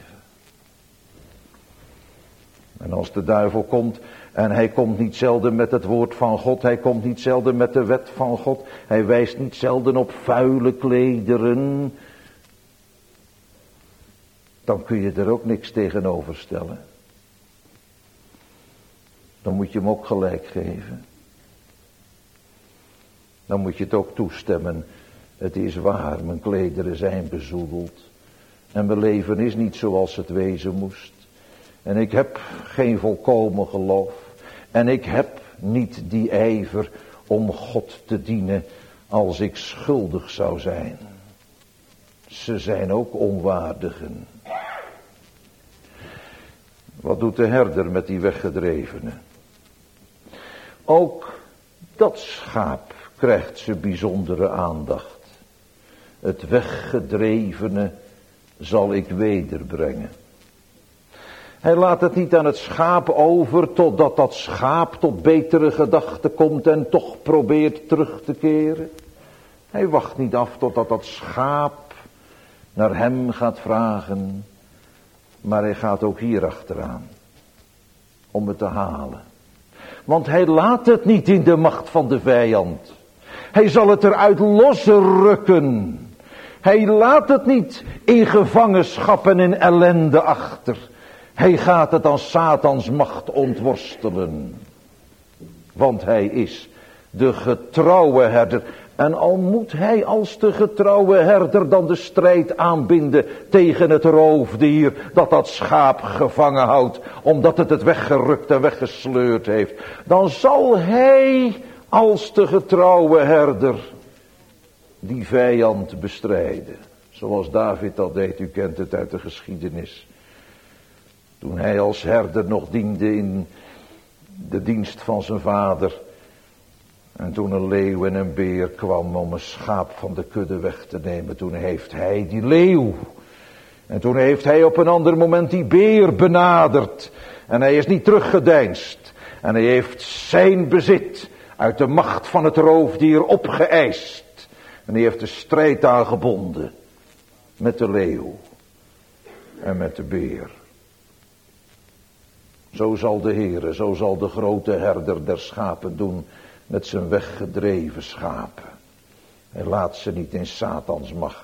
En als de duivel komt, en hij komt niet zelden met het woord van God, hij komt niet zelden met de wet van God, hij wijst niet zelden op vuile klederen, dan kun je er ook niks tegenover stellen. Dan moet je hem ook gelijk geven. Dan moet je het ook toestemmen. Het is waar, mijn klederen zijn bezoedeld. En mijn leven is niet zoals het wezen moest. En ik heb geen volkomen geloof. En ik heb niet die ijver om God te dienen als ik schuldig zou zijn. Ze zijn ook onwaardigen. Wat doet de herder met die weggedrevenen? Ook dat schaap krijgt zijn bijzondere aandacht. Het weggedrevene zal ik wederbrengen. Hij laat het niet aan het schaap over totdat dat schaap tot betere gedachten komt en toch probeert terug te keren. Hij wacht niet af totdat dat schaap naar hem gaat vragen, maar hij gaat ook hier achteraan om het te halen. Want hij laat het niet in de macht van de vijand. Hij zal het eruit losrukken. Hij laat het niet in gevangenschap en in ellende achter. Hij gaat het aan Satans macht ontworstelen. Want hij is de getrouwe herder. En al moet hij als de getrouwe herder dan de strijd aanbinden tegen het roofdier dat dat schaap gevangen houdt, omdat het het weggerukt en weggesleurd heeft, dan zal hij als de getrouwe herder die vijand bestrijden. Zoals David dat deed, u kent het uit de geschiedenis. Toen hij als herder nog diende in de dienst van zijn vader. En toen een leeuw en een beer kwam om een schaap van de kudde weg te nemen. Toen heeft hij die leeuw. En toen heeft hij op een ander moment die beer benaderd. En hij is niet teruggedeinsd. En hij heeft zijn bezit uit de macht van het roofdier opgeëist. En hij heeft de strijd aangebonden. Met de leeuw. En met de beer. Zo zal de Heere, zo zal de grote herder der schapen doen met zijn weggedreven schapen. Hij laat ze niet in Satans macht.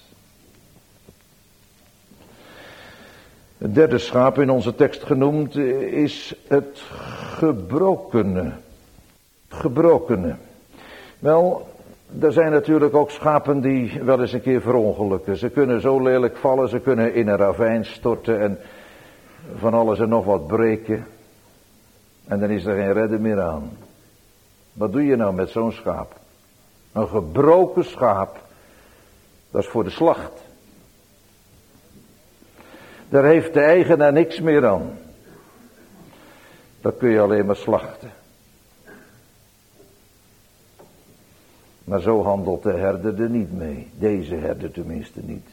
Het derde schaap in onze tekst genoemd is het gebrokene. Gebrokene. Wel, er zijn natuurlijk ook schapen die wel eens een keer verongelukken. Ze kunnen zo lelijk vallen, ze kunnen in een ravijn storten en van alles en nog wat breken. En dan is er geen redden meer aan. Wat doe je nou met zo'n schaap? Een gebroken schaap. Dat is voor de slacht. Daar heeft de eigenaar niks meer aan. Dat kun je alleen maar slachten. Maar zo handelt de herder er niet mee. Deze herder tenminste niet.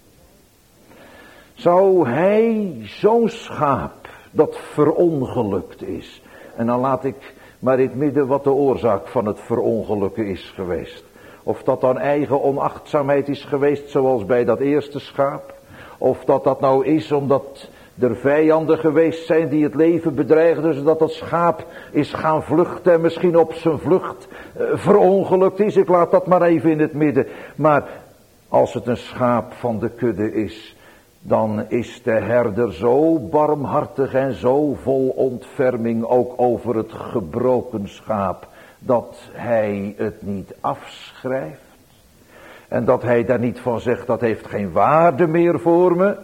Zou hij zo'n schaap dat verongelukt is. En dan laat ik maar in het midden wat de oorzaak van het verongelukken is geweest. Of dat dan eigen onachtzaamheid is geweest zoals bij dat eerste schaap. Of dat dat nou is omdat er vijanden geweest zijn die het leven bedreigden. Zodat dat schaap is gaan vluchten en misschien op zijn vlucht uh, verongelukt is. Ik laat dat maar even in het midden. Maar als het een schaap van de kudde is, dan is de herder zo barmhartig en zo vol ontferming ook over het gebroken schaap, dat hij het niet afschrijft. En dat hij daar niet van zegt, dat heeft geen waarde meer voor me.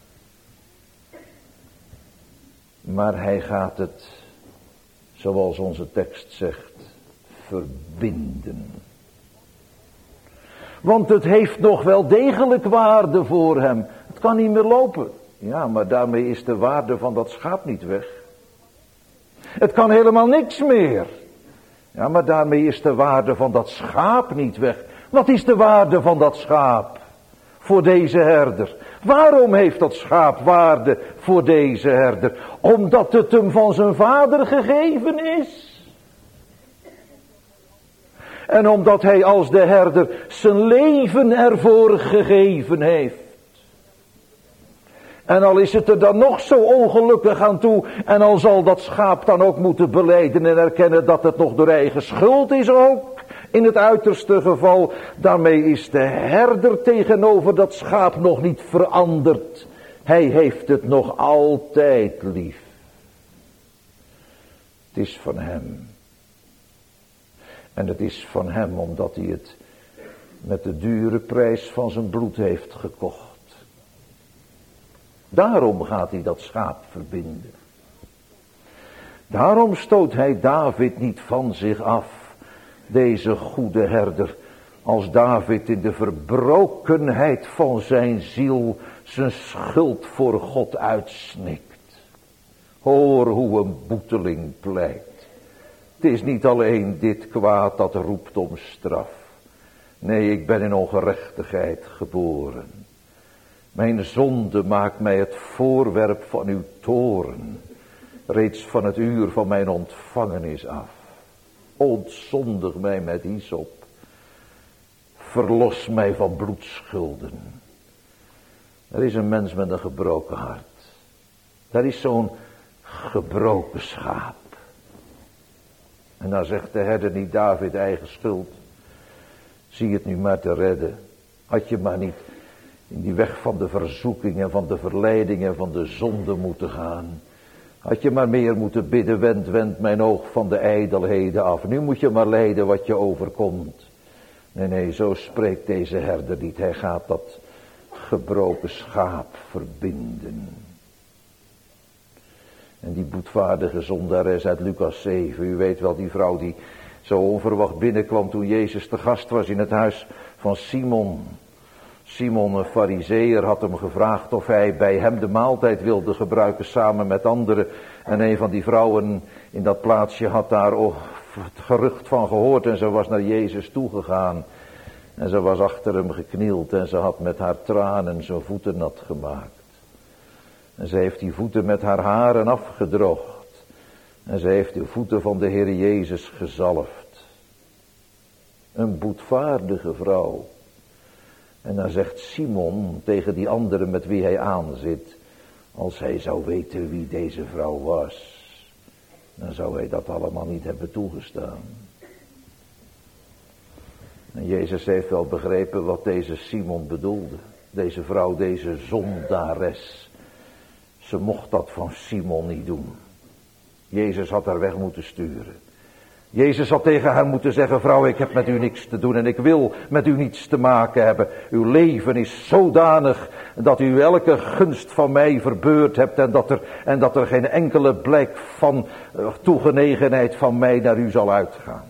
Maar hij gaat het, zoals onze tekst zegt, verbinden. Want het heeft nog wel degelijk waarde voor hem. Het kan niet meer lopen. Ja, maar daarmee is de waarde van dat schaap niet weg. Het kan helemaal niks meer. Ja, maar daarmee is de waarde van dat schaap niet weg. Wat is de waarde van dat schaap voor deze herder? Waarom heeft dat schaap waarde voor deze herder? Omdat het hem van zijn vader gegeven is. En omdat hij als de herder zijn leven ervoor gegeven heeft. En al is het er dan nog zo ongelukkig aan toe. En al zal dat schaap dan ook moeten belijden en erkennen dat het nog door eigen schuld is ook. In het uiterste geval. Daarmee is de herder tegenover dat schaap nog niet veranderd. Hij heeft het nog altijd lief. Het is van hem. En het is van hem omdat hij het met de dure prijs van zijn bloed heeft gekocht. Daarom gaat hij dat schaap verbinden. Daarom stoot hij David niet van zich af, deze goede herder, als David in de verbrokenheid van zijn ziel zijn schuld voor God uitsnikt. Hoor hoe een boeteling pleit. Het is niet alleen dit kwaad dat roept om straf. Nee, ik ben in ongerechtigheid geboren. Mijn zonde maakt mij het voorwerp van uw toorn. Reeds van het uur van mijn ontvangenis af. Ontzondig mij met hyssop. Verlos mij van bloedschulden. Er is een mens met een gebroken hart. Daar is zo'n gebroken schaap. En dan zegt de herder niet, David, eigen schuld. Zie het nu maar te redden. Had je maar niet in die weg van de verzoeking en van de verleiding en van de zonde moeten gaan. Had je maar meer moeten bidden, wend, wend mijn oog van de ijdelheden af. Nu moet je maar lijden wat je overkomt. Nee, nee, zo spreekt deze herder niet. Hij gaat dat gebroken schaap verbinden. En die boetvaardige zondares uit Lucas zeven. U weet wel, die vrouw die zo onverwacht binnenkwam toen Jezus te gast was in het huis van Simon. Simon, een farizeeër, had hem gevraagd of hij bij hem de maaltijd wilde gebruiken samen met anderen. En een van die vrouwen in dat plaatsje had daar oh, het gerucht van gehoord en ze was naar Jezus toegegaan. En ze was achter hem geknield en ze had met haar tranen zijn voeten nat gemaakt. En ze heeft die voeten met haar haren afgedroogd. En ze heeft de voeten van de Heer Jezus gezalfd. Een boetvaardige vrouw. En dan zegt Simon tegen die andere met wie hij aanzit. Als hij zou weten wie deze vrouw was. Dan zou hij dat allemaal niet hebben toegestaan. En Jezus heeft wel begrepen wat deze Simon bedoelde. Deze vrouw, deze zondares. Ze mocht dat van Simon niet doen. Jezus had haar weg moeten sturen. Jezus had tegen haar moeten zeggen, vrouw, ik heb met u niks te doen en ik wil met u niets te maken hebben. Uw leven is zodanig dat u elke gunst van mij verbeurd hebt en dat er, en dat er geen enkele blijk van uh, toegenegenheid van mij naar u zal uitgaan.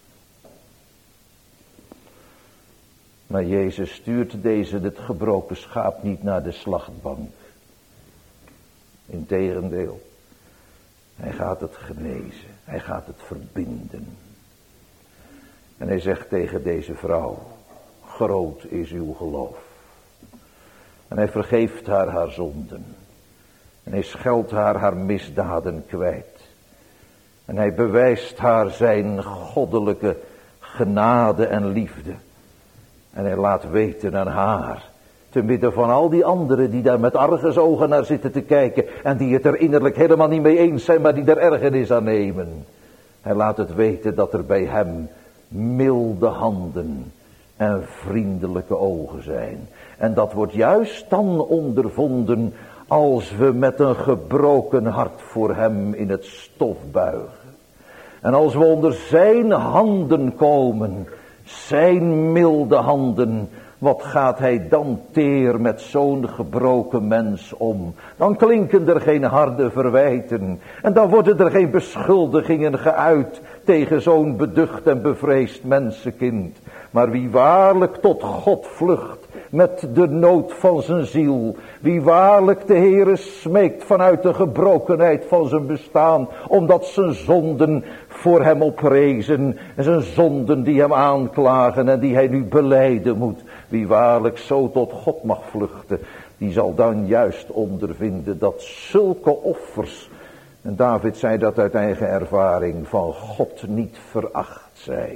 Maar Jezus stuurt deze, dit gebroken schaap, niet naar de slachtbank. Integendeel, hij gaat het genezen, hij gaat het verbinden. En hij zegt tegen deze vrouw, groot is uw geloof. En hij vergeeft haar haar zonden. En hij scheldt haar haar misdaden kwijt. En hij bewijst haar zijn goddelijke genade en liefde. En hij laat weten aan haar, te midden van al die anderen die daar met argusogen naar zitten te kijken en die het er innerlijk helemaal niet mee eens zijn, maar die er ergernis aan nemen. Hij laat het weten dat er bij hem milde handen en vriendelijke ogen zijn. En dat wordt juist dan ondervonden als we met een gebroken hart voor hem in het stof buigen. En als we onder zijn handen komen, zijn milde handen, wat gaat hij dan teer met zo'n gebroken mens om? Dan klinken er geen harde verwijten. En dan worden er geen beschuldigingen geuit tegen zo'n beducht en bevreesd mensenkind. Maar wie waarlijk tot God vlucht met de nood van zijn ziel. Wie waarlijk de Heere smeekt vanuit de gebrokenheid van zijn bestaan. Omdat zijn zonden voor hem oprezen. En zijn zonden die hem aanklagen en die hij nu belijden moet. Wie waarlijk zo tot God mag vluchten. Die zal dan juist ondervinden dat zulke offers. En David zei dat uit eigen ervaring, van God niet veracht zijn.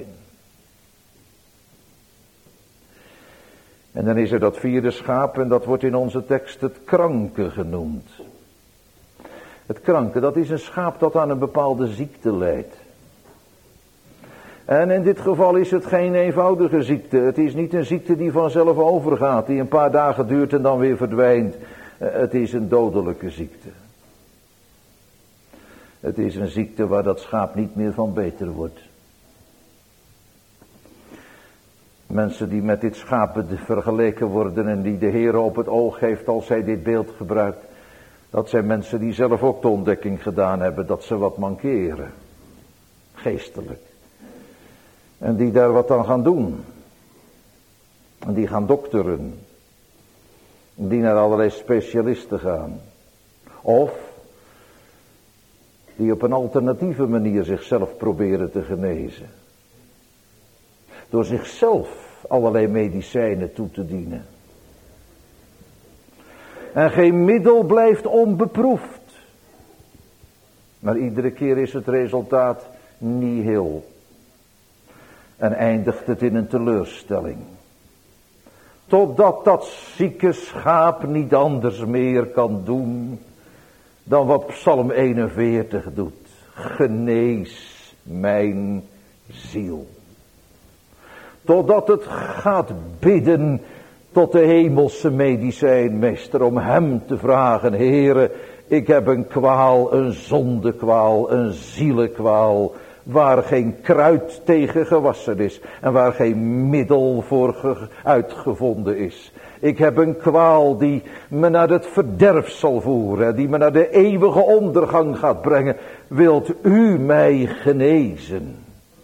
En dan is er dat vierde schaap en dat wordt in onze tekst het kranke genoemd. Het kranke, dat is een schaap dat aan een bepaalde ziekte lijdt. En in dit geval is het geen eenvoudige ziekte. Het is niet een ziekte die vanzelf overgaat, die een paar dagen duurt en dan weer verdwijnt. Het is een dodelijke ziekte. Het is een ziekte waar dat schaap niet meer van beter wordt. Mensen die met dit schaap vergeleken worden en die de Heer op het oog heeft als hij dit beeld gebruikt. Dat zijn mensen die zelf ook de ontdekking gedaan hebben dat ze wat mankeren. Geestelijk. En die daar wat aan gaan doen. En die gaan dokteren. En die naar allerlei specialisten gaan. Of die op een alternatieve manier zichzelf proberen te genezen. Door zichzelf allerlei medicijnen toe te dienen. En geen middel blijft onbeproefd. Maar iedere keer is het resultaat nihil. En eindigt het in een teleurstelling. Totdat dat zieke schaap niet anders meer kan doen dan wat Psalm eenenveertig doet. Genees mijn ziel. Totdat het gaat bidden tot de hemelse medicijnmeester om hem te vragen: Heere, ik heb een kwaal, een zondekwaal, een zielenkwaal, waar geen kruid tegen gewassen is en waar geen middel voor ge- uitgevonden is. Ik heb een kwaal die me naar het verderf zal voeren, die me naar de eeuwige ondergang gaat brengen. Wilt u mij genezen?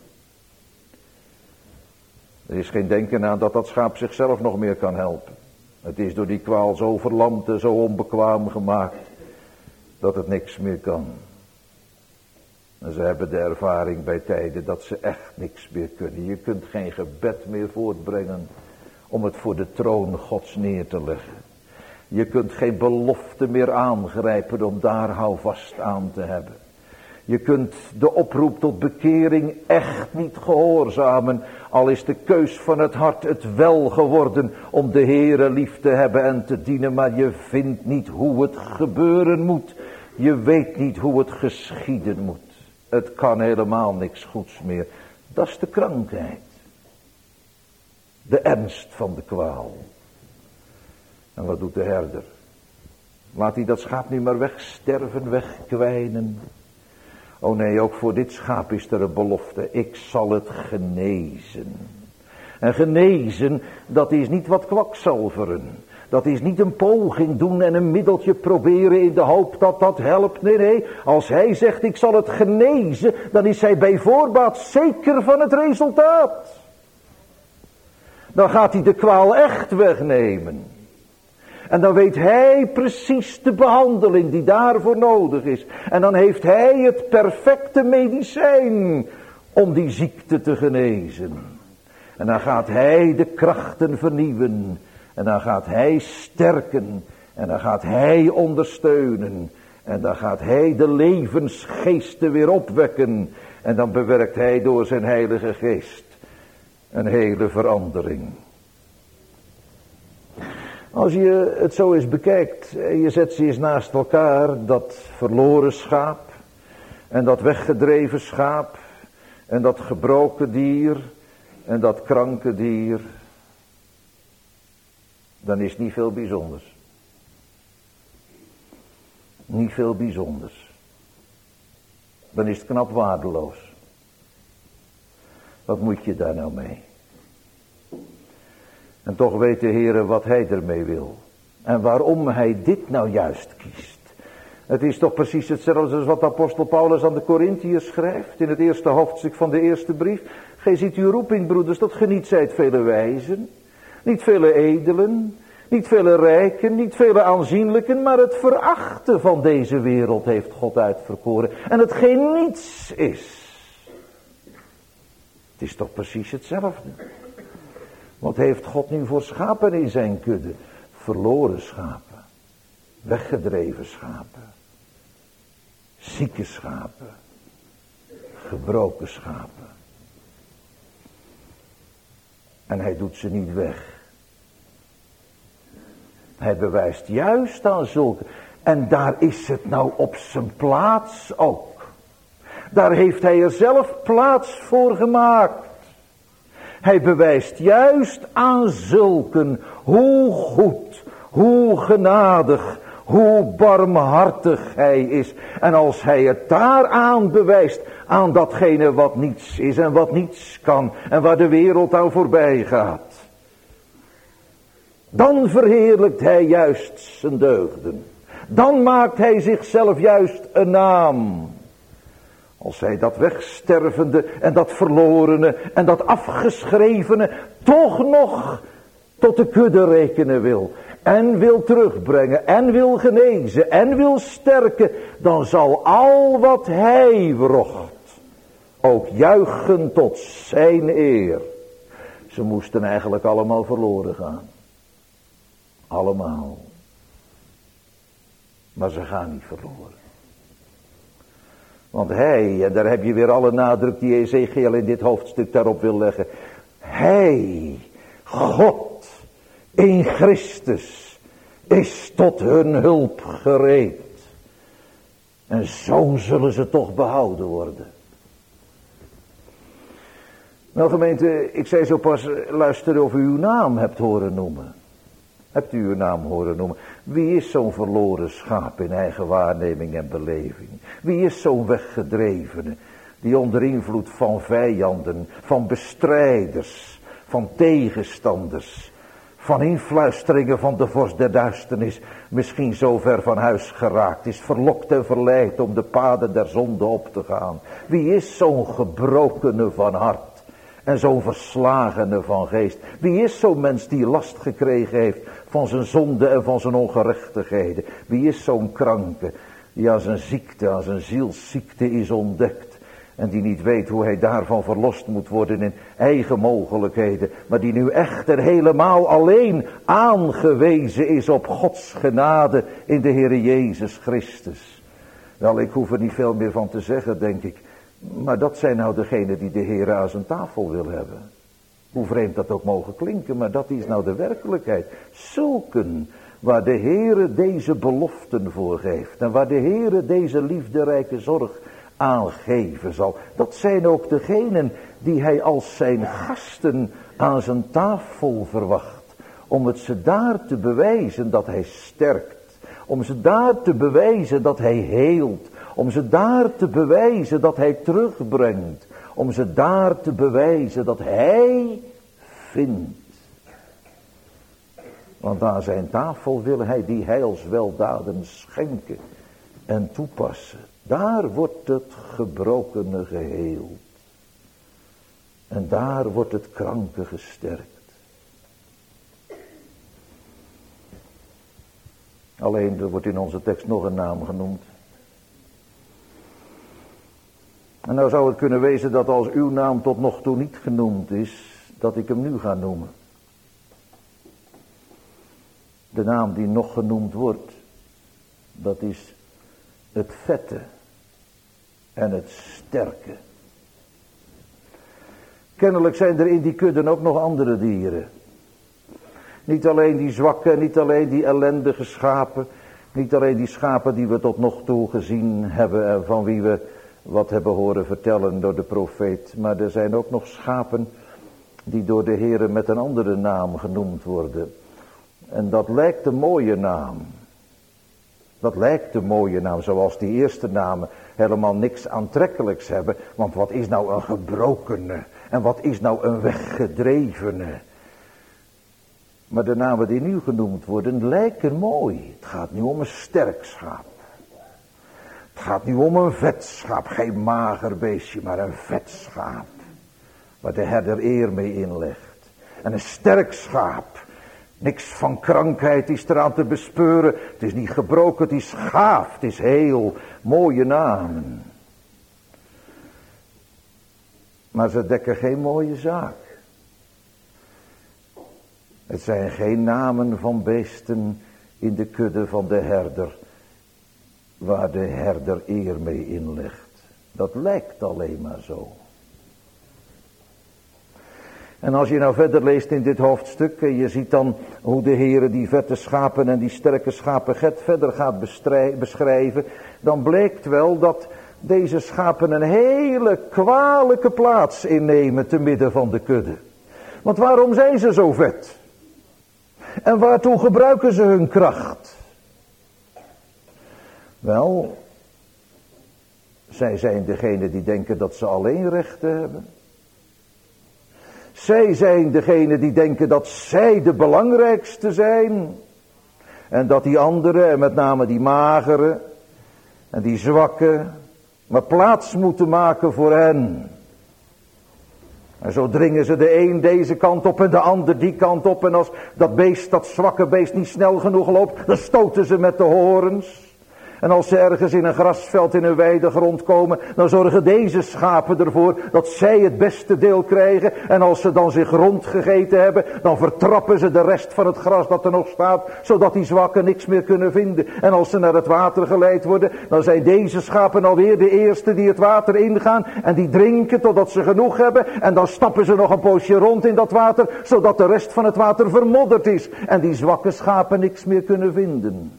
Er is geen denken aan dat dat schaap zichzelf nog meer kan helpen. Het is door die kwaal zo verlamd en zo onbekwaam gemaakt dat het niks meer kan. En ze hebben de ervaring bij tijden dat ze echt niks meer kunnen. Je kunt geen gebed meer voortbrengen om het voor de troon Gods neer te leggen. Je kunt geen belofte meer aangrijpen om daar houvast aan te hebben. Je kunt de oproep tot bekering echt niet gehoorzamen, al is de keus van het hart het wel geworden om de Heere lief te hebben en te dienen, maar je vindt niet hoe het gebeuren moet. Je weet niet hoe het geschieden moet. Het kan helemaal niks goeds meer. Dat is de krankheid. De ernst van de kwaal. En wat doet de herder? Laat hij dat schaap nu maar wegsterven, wegkwijnen. Oh nee, ook voor dit schaap is er een belofte. Ik zal het genezen. En genezen, dat is niet wat kwakzalveren. Dat is niet een poging doen en een middeltje proberen in de hoop dat dat helpt. Nee, nee. Als hij zegt ik zal het genezen, dan is hij bij voorbaat zeker van het resultaat. Dan gaat hij de kwaal echt wegnemen. En dan weet hij precies de behandeling die daarvoor nodig is. En dan heeft hij het perfecte medicijn om die ziekte te genezen. En dan gaat hij de krachten vernieuwen. En dan gaat hij sterken. En dan gaat hij ondersteunen. En dan gaat hij de levensgeesten weer opwekken. En dan bewerkt hij door zijn heilige geest een hele verandering. Als je het zo eens bekijkt, je zet ze eens naast elkaar, dat verloren schaap en dat weggedreven schaap en dat gebroken dier en dat kranke dier, dan is niet veel bijzonders. Niet veel bijzonders. Dan is het knap waardeloos. Wat moet je daar nou mee? En toch weet de Heer wat hij ermee wil. En waarom hij dit nou juist kiest. Het is toch precies hetzelfde als wat apostel Paulus aan de Korintiërs schrijft. In het eerste hoofdstuk van de eerste brief. Gij ziet uw roeping, broeders, dat ge niet zijt vele wijzen. Niet vele edelen. Niet vele rijken. Niet vele aanzienlijken. Maar het verachten van deze wereld heeft God uitverkoren. En hetgeen niets is. Het is toch precies hetzelfde. Wat heeft God nu voor schapen in zijn kudde? Verloren schapen. Weggedreven schapen. Zieke schapen. Gebroken schapen. En hij doet ze niet weg. Hij bewijst juist aan zulke. En daar is het nou op zijn plaats ook. Daar heeft hij er zelf plaats voor gemaakt. Hij bewijst juist aan zulken hoe goed, hoe genadig, hoe barmhartig hij is. En als hij het daaraan bewijst, aan datgene wat niets is en wat niets kan en waar de wereld aan voorbij gaat, dan verheerlijkt hij juist zijn deugden. Dan maakt hij zichzelf juist een naam. Als hij dat wegstervende en dat verlorene en dat afgeschrevene toch nog tot de kudde rekenen wil. En wil terugbrengen en wil genezen en wil sterken. Dan zal al wat hij wrocht ook juichen tot zijn eer. Ze moesten eigenlijk allemaal verloren gaan. Allemaal. Maar ze gaan niet verloren. Want hij, en daar heb je weer alle nadruk die Ezekiel in dit hoofdstuk daarop wil leggen. Hij, God, in Christus, is tot hun hulp gereed. En zo zullen ze toch behouden worden. Nou gemeente, ik zei zo pas, luister of u uw naam hebt horen noemen. Hebt u uw naam horen noemen? Wie is zo'n verloren schaap in eigen waarneming en beleving? Wie is zo'n weggedrevene die onder invloed van vijanden, van bestrijders, van tegenstanders, van influisteringen van de vorst der duisternis misschien zo ver van huis geraakt is, verlokt en verleid om de paden der zonde op te gaan? Wie is zo'n gebrokene van hart en zo'n verslagene van geest? Wie is zo'n mens die last gekregen heeft van zijn zonde en van zijn ongerechtigheden? Wie is zo'n kranke die aan zijn ziekte, aan zijn zielsziekte is ontdekt en die niet weet hoe hij daarvan verlost moet worden in eigen mogelijkheden, maar die nu echt en helemaal alleen aangewezen is op Gods genade in de Heere Jezus Christus? Wel, ik hoef er niet veel meer van te zeggen, denk ik. Maar dat zijn nou degenen die de Heere aan zijn tafel wil hebben. Hoe vreemd dat ook mogen klinken, maar dat is nou de werkelijkheid. Zulken waar de Heere deze beloften voor geeft en waar de Heere deze liefderijke zorg aangeven zal. Dat zijn ook degenen die hij als zijn gasten aan zijn tafel verwacht. Om het ze daar te bewijzen dat hij sterkt. Om ze daar te bewijzen dat hij heelt. Om ze daar te bewijzen dat hij terugbrengt. Om ze daar te bewijzen dat hij vindt. Want aan zijn tafel wil hij die heilsweldaden schenken en toepassen. Daar wordt het gebrokene geheeld. En daar wordt het kranke gesterkt. Alleen, er wordt in onze tekst nog een naam genoemd. En nou zou het kunnen wezen dat als uw naam tot nog toe niet genoemd is, dat ik hem nu ga noemen. De naam die nog genoemd wordt, dat is het vette en het sterke. Kennelijk zijn er in die kudden ook nog andere dieren. Niet alleen die zwakke, niet alleen die ellendige schapen. Niet alleen die schapen die we tot nog toe gezien hebben en van wie we wat hebben horen vertellen door de profeet. Maar er zijn ook nog schapen die door de Heere met een andere naam genoemd worden. En dat lijkt een mooie naam. Dat lijkt een mooie naam, zoals die eerste namen helemaal niks aantrekkelijks hebben. Want wat is nou een gebrokene? En wat is nou een weggedrevene? Maar de namen die nu genoemd worden lijken mooi. Het gaat nu om een sterk schaap. Het gaat nu om een vet schaap. Geen mager beestje, maar een vet schaap. Waar de herder eer mee inlegt. En een sterk schaap. Niks van krankheid is eraan te bespeuren. Het is niet gebroken, het is gaaf, het is heel. Mooie namen. Maar ze dekken geen mooie zaak. Het zijn geen namen van beesten in de kudde van de herder, waar de herder eer mee inlegt. Dat lijkt alleen maar zo. En als je nou verder leest in dit hoofdstuk en je ziet dan hoe de Heere die vette schapen en die sterke schapen verder gaat beschrijven, dan blijkt wel dat deze schapen een hele kwalijke plaats innemen te midden van de kudde. Want waarom zijn ze zo vet? En waartoe gebruiken ze hun kracht? Wel, zij zijn degene die denken dat ze alleen rechten hebben. Zij zijn degene die denken dat zij de belangrijkste zijn. En dat die anderen, en met name die magere en die zwakke, maar plaats moeten maken voor hen. En zo dringen ze de een deze kant op en de ander die kant op. En als dat beest, dat zwakke beest niet snel genoeg loopt, dan stoten ze met de horens. En als ze ergens in een grasveld in een weidegrond komen, dan zorgen deze schapen ervoor dat zij het beste deel krijgen. En als ze dan zich rondgegeten hebben, dan vertrappen ze de rest van het gras dat er nog staat, zodat die zwakken niks meer kunnen vinden. En als ze naar het water geleid worden, dan zijn deze schapen alweer de eerste die het water ingaan. En die drinken totdat ze genoeg hebben. En dan stappen ze nog een poosje rond in dat water, zodat de rest van het water vermodderd is. En die zwakke schapen niks meer kunnen vinden.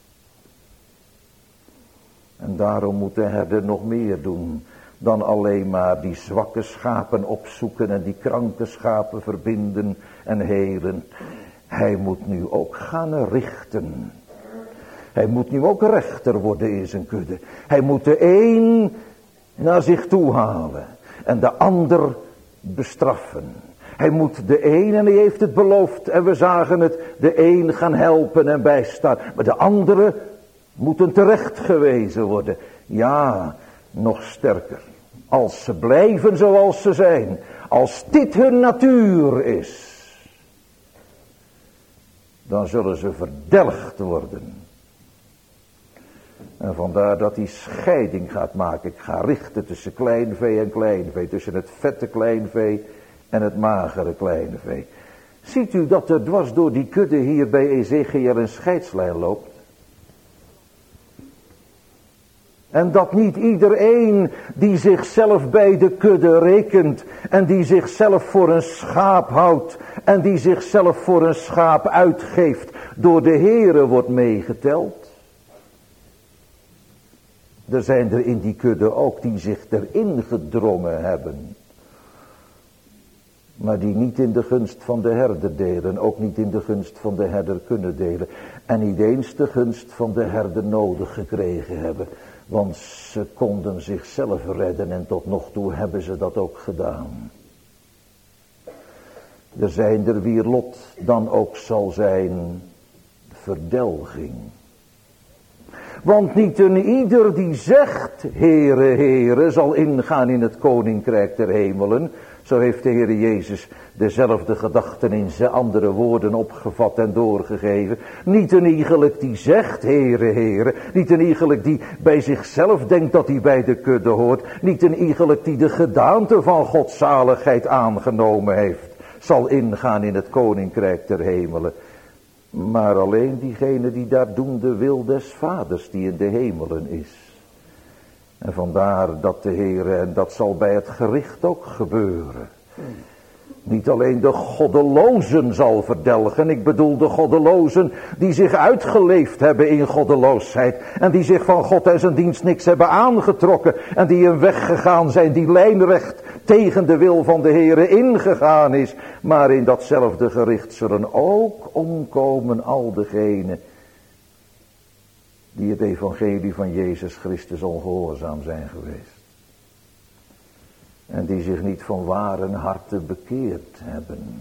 En daarom moet de herder nog meer doen dan alleen maar die zwakke schapen opzoeken en die kranke schapen verbinden en helen. Hij moet nu ook gaan richten. Hij moet nu ook rechter worden in zijn kudde. Hij moet de een naar zich toe halen en de ander bestraffen. Hij moet de een, en hij heeft het beloofd en we zagen het, de een gaan helpen en bijstaan. Maar de andere moeten terechtgewezen worden. Ja, nog sterker. Als ze blijven zoals ze zijn. Als dit hun natuur is. Dan zullen ze verdelgd worden. En vandaar dat hij scheiding gaat maken. Ik ga richten tussen kleinvee en kleinvee. Tussen het vette kleinvee en het magere kleinvee. Ziet u dat er dwars door die kudde hier bij Ezekiel een scheidslijn loopt? En dat niet iedereen die zichzelf bij de kudde rekent en die zichzelf voor een schaap houdt en die zichzelf voor een schaap uitgeeft, door de Heere wordt meegeteld. Er zijn er in die kudde ook die zich erin gedrongen hebben. Maar die niet in de gunst van de herder delen, ook niet in de gunst van de herder kunnen delen. En niet eens de gunst van de herder nodig gekregen hebben. Want ze konden zichzelf redden en tot nog toe hebben ze dat ook gedaan. Er zijn er wie lot dan ook zal zijn verdelging. Want niet een ieder die zegt, Heere, Heere, zal ingaan in het koninkrijk der hemelen. Zo heeft de Heer Jezus dezelfde gedachten in zijn andere woorden opgevat en doorgegeven. Niet een iegelijk die zegt, Heere, Heere. Niet een iegelijk die bij zichzelf denkt dat hij bij de kudde hoort. Niet een iegelijk die de gedaante van godzaligheid aangenomen heeft. Zal ingaan in het koninkrijk der hemelen. Maar alleen diegene die daar doen de wil des vaders die in de hemelen is. En vandaar dat de Heer, en dat zal bij het gericht ook gebeuren, niet alleen de goddelozen zal verdelgen. Ik bedoel de goddelozen die zich uitgeleefd hebben in goddeloosheid. En die zich van God en zijn dienst niks hebben aangetrokken. En die een weg gegaan zijn die lijnrecht tegen de wil van de Heer ingegaan is. Maar in datzelfde gericht zullen ook omkomen al degenen die het evangelie van Jezus Christus ongehoorzaam zijn geweest. En die zich niet van ware harte bekeerd hebben.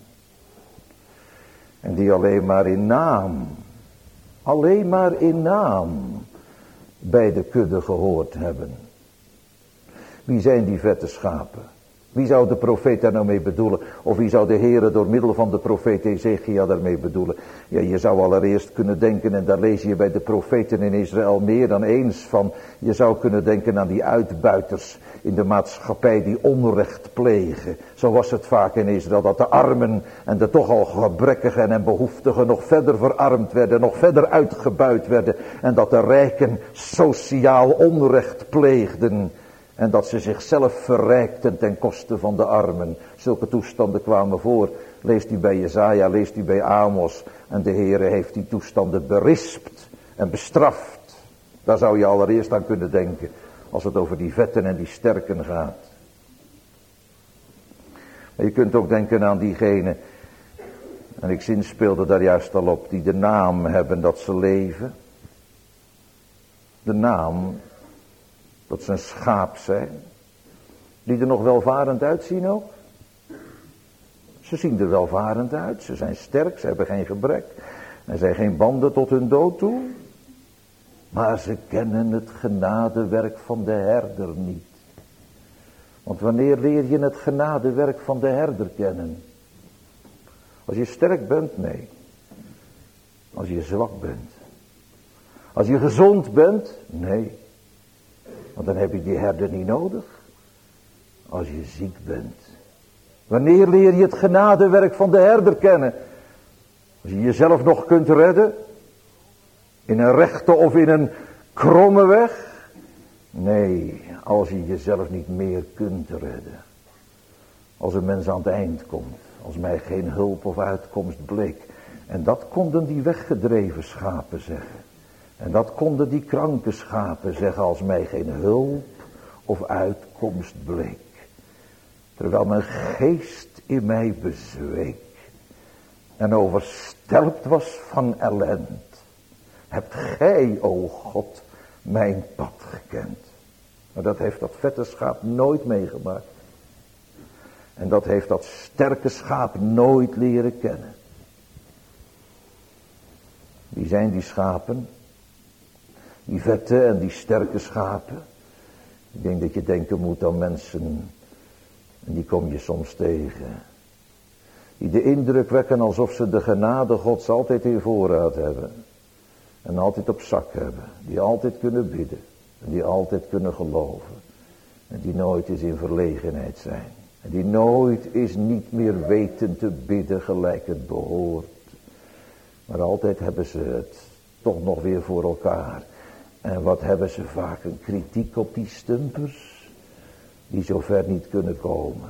En die alleen maar in naam, alleen maar in naam bij de kudde gehoord hebben. Wie zijn die vette schapen? Wie zou de profeet daar nou mee bedoelen? Of wie zou de Heere door middel van de profeet Ezekiel daarmee bedoelen? Ja, je zou allereerst kunnen denken, en daar lees je bij de profeten in Israël meer dan eens van. Je zou kunnen denken aan die uitbuiters in de maatschappij die onrecht plegen. Zo was het vaak in Israël, dat de armen en de toch al gebrekkigen en behoeftigen nog verder verarmd werden, nog verder uitgebuit werden. En dat de rijken sociaal onrecht pleegden. En dat ze zichzelf verrijkten ten koste van de armen. Zulke toestanden kwamen voor. Leest u bij Jesaja, leest u bij Amos. En de Heere heeft die toestanden berispt en bestraft. Daar zou je allereerst aan kunnen denken. Als het over die vetten en die sterken gaat. Maar je kunt ook denken aan diegenen. En ik zinspeelde daar juist al op. Die de naam hebben dat ze leven. De naam. Dat ze een schaap zijn. Die er nog welvarend uitzien ook. Ze zien er welvarend uit. Ze zijn sterk. Ze hebben geen gebrek. Er zijn geen banden tot hun dood toe. Maar ze kennen het genadewerk van de herder niet. Want wanneer leer je het genadewerk van de herder kennen? Als je sterk bent? Nee. Als je zwak bent. Als je gezond bent? Nee. Want dan heb je die herder niet nodig. Als je ziek bent. Wanneer leer je het genadewerk van de herder kennen? Als je jezelf nog kunt redden. In een rechte of in een kromme weg. Nee, als je jezelf niet meer kunt redden. Als een mens aan het eind komt. Als mij geen hulp of uitkomst bleek. En dat konden die weggedreven schapen zeggen. En dat konden die kranke schapen zeggen als mij geen hulp of uitkomst bleek. Terwijl mijn geest in mij bezweek. en overstelpt was van ellend, hebt gij, o God, mijn pad gekend. Maar dat heeft dat vette schaap nooit meegemaakt. En dat heeft dat sterke schaap nooit leren kennen. Wie zijn die schapen? Die vette en die sterke schapen. Ik denk dat je denken moet aan mensen, en die kom je soms tegen, die de indruk wekken alsof ze de genade Gods altijd in voorraad hebben. En altijd op zak hebben. Die altijd kunnen bidden. En die altijd kunnen geloven. En die nooit eens in verlegenheid zijn. En die nooit eens niet meer weten te bidden gelijk het behoort. Maar altijd hebben ze het toch nog weer voor elkaar. En wat hebben ze vaak een kritiek op die stumpers. Die zo ver niet kunnen komen.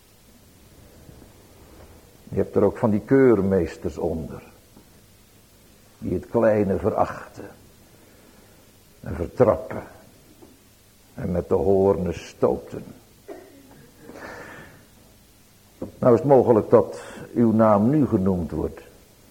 Je hebt er ook van die keurmeesters onder. Die het kleine verachten. En vertrappen. En met de hoornen stoten. Nou is het mogelijk dat uw naam nu genoemd wordt.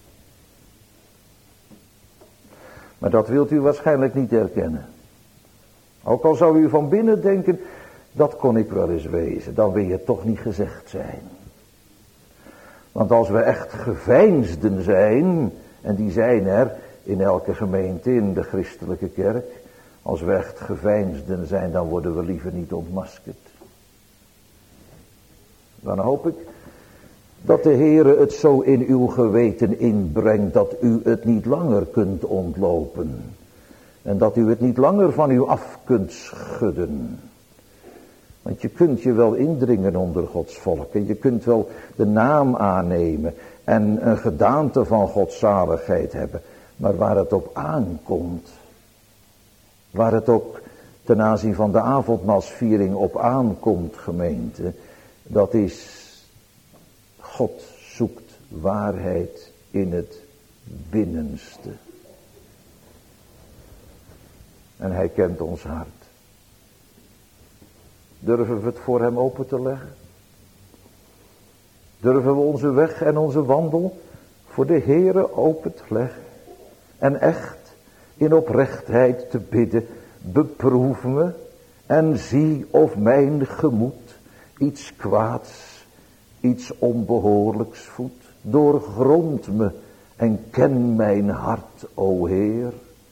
Maar dat wilt u waarschijnlijk niet herkennen. Ook al zou u van binnen denken, dat kon ik wel eens wezen. Dan wil je toch niet gezegd zijn. Want als we echt geveinsden zijn, en die zijn er in elke gemeente, in de christelijke kerk. Als we echt geveinsden zijn, dan worden we liever niet ontmaskerd. Dan hoop ik dat de Heere het zo in uw geweten inbrengt dat u het niet langer kunt ontlopen. En dat u het niet langer van u af kunt schudden. Want je kunt je wel indringen onder Gods volk. En je kunt wel de naam aannemen en een gedaante van Gods zaligheid hebben. Maar waar het op aankomt, waar het ook ten aanzien van de avondmaalsviering op aankomt, gemeente, dat is, God zoekt waarheid in het binnenste. En hij kent ons hart. Durven we het voor hem open te leggen? Durven we onze weg en onze wandel voor de Heere open te leggen? En echt in oprechtheid te bidden, beproef me en zie of mijn gemoed iets kwaads, iets onbehoorlijks voedt. Doorgrond me en ken mijn hart, o Heer.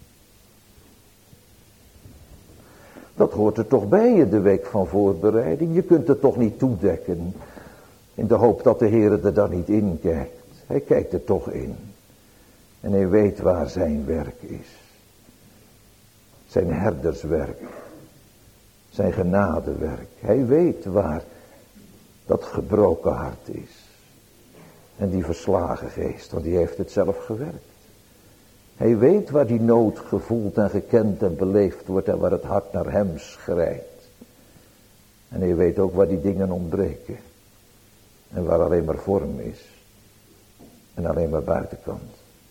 Dat hoort er toch bij je, de week van voorbereiding. Je kunt het toch niet toedekken in de hoop dat de Heer er dan niet in kijkt. Hij kijkt er toch in. En hij weet waar zijn werk is. Zijn herderswerk. Zijn genadewerk. Hij weet waar dat gebroken hart is. En die verslagen geest, want die heeft het zelf gewerkt. Hij weet waar die nood gevoeld en gekend en beleefd wordt en waar het hart naar hem schrijdt. En hij weet ook waar die dingen ontbreken. En waar alleen maar vorm is. En alleen maar buitenkant.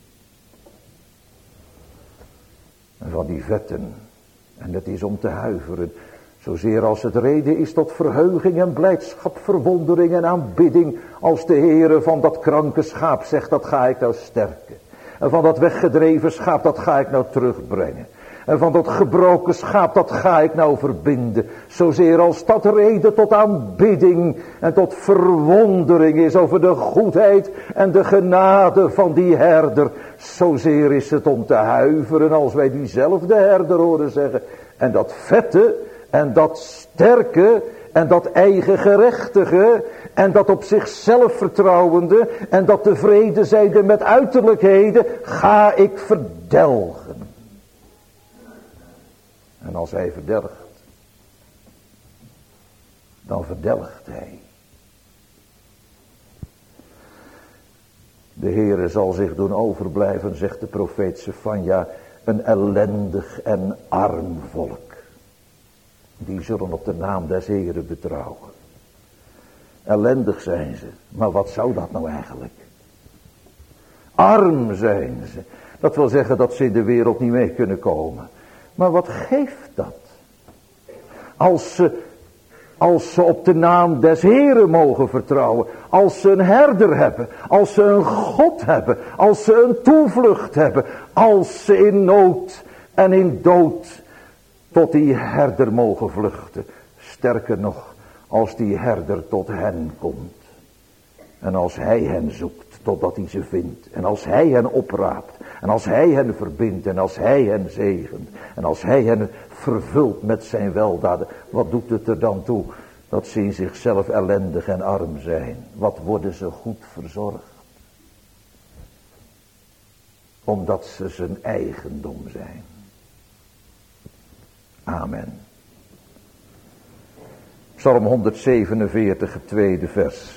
En van die vetten. En het is om te huiveren. Zozeer als het reden is tot verheuging en blijdschap, verwondering en aanbidding. Als de Heere van dat kranke schaap zegt, dat ga ik nou sterken. En van dat weggedreven schaap, dat ga ik nou terugbrengen. En van dat gebroken schaap, dat ga ik nou verbinden. Zozeer als dat reden tot aanbidding en tot verwondering is over de goedheid en de genade van die herder. Zozeer is het om te huiveren als wij diezelfde herder horen zeggen. En dat vette en dat sterke en dat eigen gerechtige en dat op zichzelf vertrouwende en dat tevreden zijnde met uiterlijkheden ga ik verdelgen. En als hij verdelgt, dan verdelgt hij. De Heere zal zich doen overblijven, zegt de profeet Sefanja, een ellendig en arm volk. Die zullen op de naam des Heeren betrouwen. Ellendig zijn ze, maar wat zou dat nou eigenlijk? Arm zijn ze. Dat wil zeggen dat ze in de wereld niet mee kunnen komen. Maar wat geeft dat? Als ze Als ze op de naam des Heren mogen vertrouwen. Als ze een herder hebben. Als ze een God hebben. Als ze een toevlucht hebben. Als ze in nood en in dood tot die herder mogen vluchten. Sterker nog, als die herder tot hen komt. En als hij hen zoekt totdat hij ze vindt. En als hij hen opraapt. En als hij hen verbindt. En als hij hen zegent. En als hij hen vervult met zijn weldaden. Wat doet het er dan toe dat ze in zichzelf ellendig en arm zijn? Wat worden ze goed verzorgd? Omdat ze zijn eigendom zijn. Amen. Psalm honderdzevenenveertig, het tweede vers.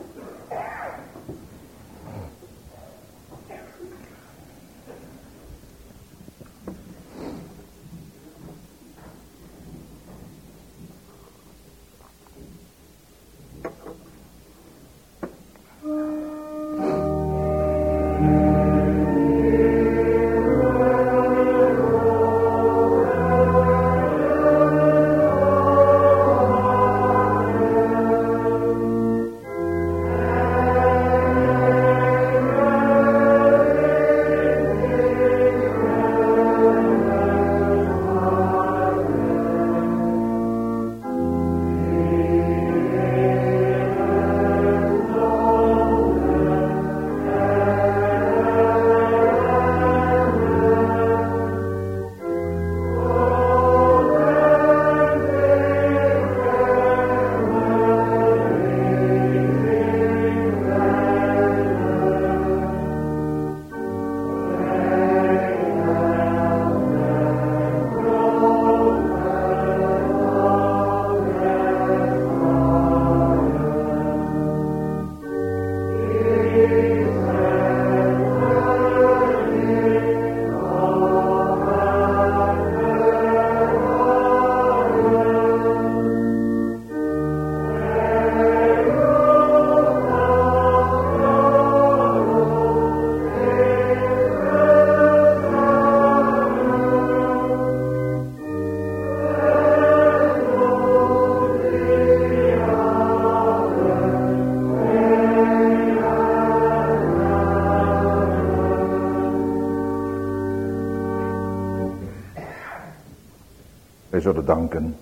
Wij zullen danken.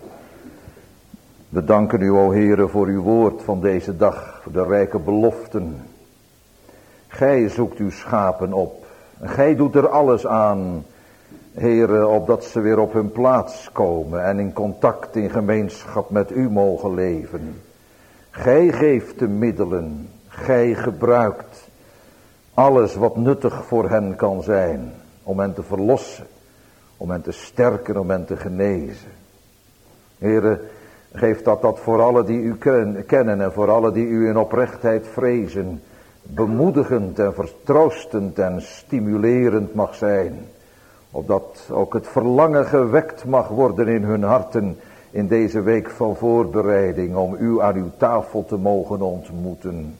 We danken u, o Heere, voor uw woord van deze dag, voor de rijke beloften. Gij zoekt uw schapen op. En gij doet er alles aan, Heere, opdat ze weer op hun plaats komen en in contact, in gemeenschap met u mogen leven. Gij geeft de middelen, gij gebruikt alles wat nuttig voor hen kan zijn, om hen te verlossen, om hen te sterken, om hen te genezen. Heere, geef dat dat voor allen die u kennen en voor allen die u in oprechtheid vrezen, bemoedigend en vertroostend en stimulerend mag zijn. Opdat ook het verlangen gewekt mag worden in hun harten in deze week van voorbereiding om u aan uw tafel te mogen ontmoeten.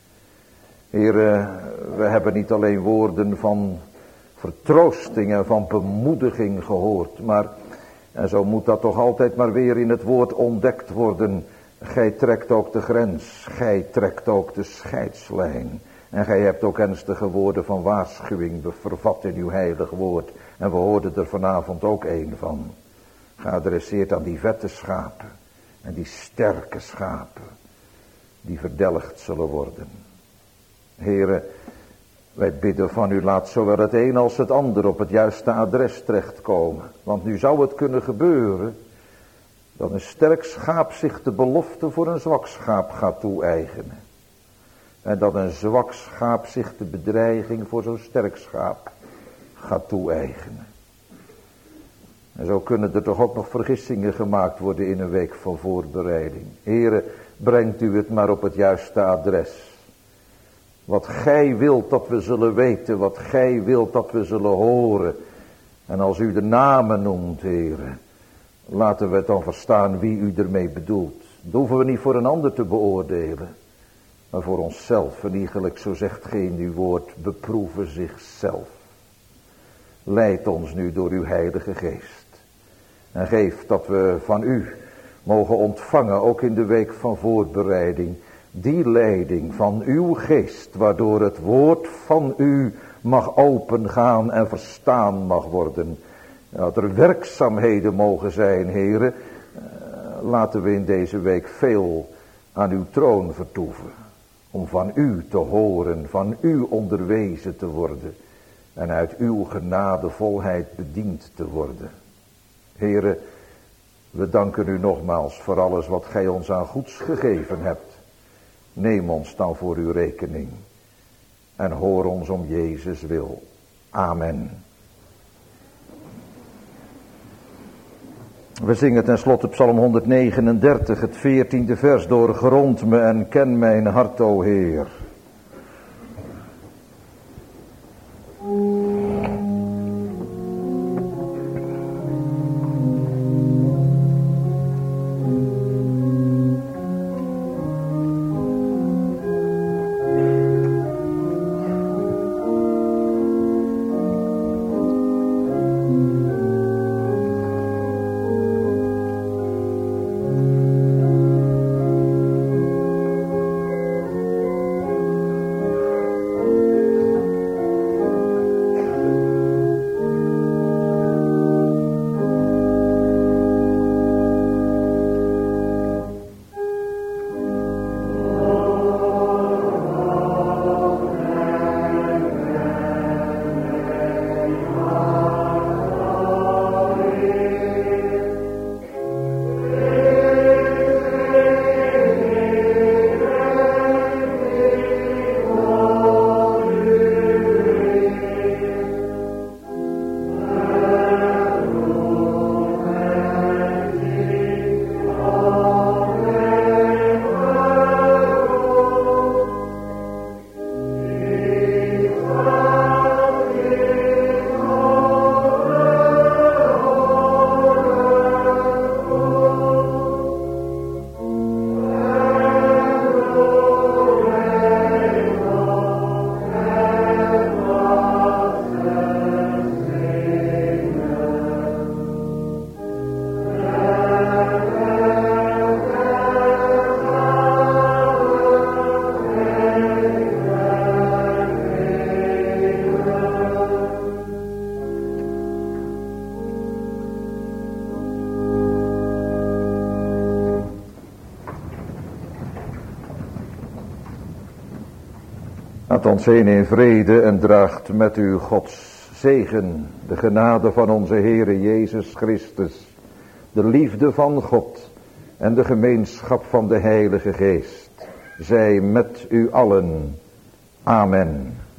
Heere, we hebben niet alleen woorden van vertroosting en van bemoediging gehoord, maar, en zo moet dat toch altijd maar weer in het woord ontdekt worden, gij trekt ook de grens, gij trekt ook de scheidslijn. En gij hebt ook ernstige woorden van waarschuwing vervat in uw heilig woord. En we hoorden er vanavond ook een van. Geadresseerd aan die vette schapen. En die sterke schapen. Die verdelgd zullen worden. Heren, wij bidden van u, laat zowel het een als het ander op het juiste adres terechtkomen. Want nu zou het kunnen gebeuren dat een sterk schaap zich de belofte voor een zwak schaap gaat toe-eigenen. En dat een zwak schaap zich de bedreiging voor zo'n sterk schaap gaat toe-eigenen. En zo kunnen er toch ook nog vergissingen gemaakt worden in een week van voorbereiding. Here, brengt u het maar op het juiste adres. Wat gij wilt dat we zullen weten, wat gij wilt dat we zullen horen. En als u de namen noemt, Heere, laten we het dan verstaan wie u ermee bedoelt. Dat hoeven we niet voor een ander te beoordelen, maar voor onszelf. En eigenlijk, zo zegt gij in uw woord, beproeven zichzelf. Leid ons nu door uw heilige geest. En geef dat we van u mogen ontvangen, ook in de week van voorbereiding, die leiding van uw geest, waardoor het woord van u mag opengaan en verstaan mag worden. Dat er werkzaamheden mogen zijn, heren, laten we in deze week veel aan uw troon vertoeven. Om van u te horen, van u onderwezen te worden. En uit uw genadevolheid bediend te worden. Heren, we danken u nogmaals voor alles wat gij ons aan goeds gegeven hebt. Neem ons dan voor uw rekening. En hoor ons om Jezus wil. Amen. We zingen tenslotte Psalm honderdnegenendertig, het veertiende vers. Doorgrond me en ken mijn hart, o Heer. Gaat ons heen in vrede en draagt met u Gods zegen, de genade van onze Heere Jezus Christus, de liefde van God en de gemeenschap van de Heilige Geest, zij met u allen. Amen.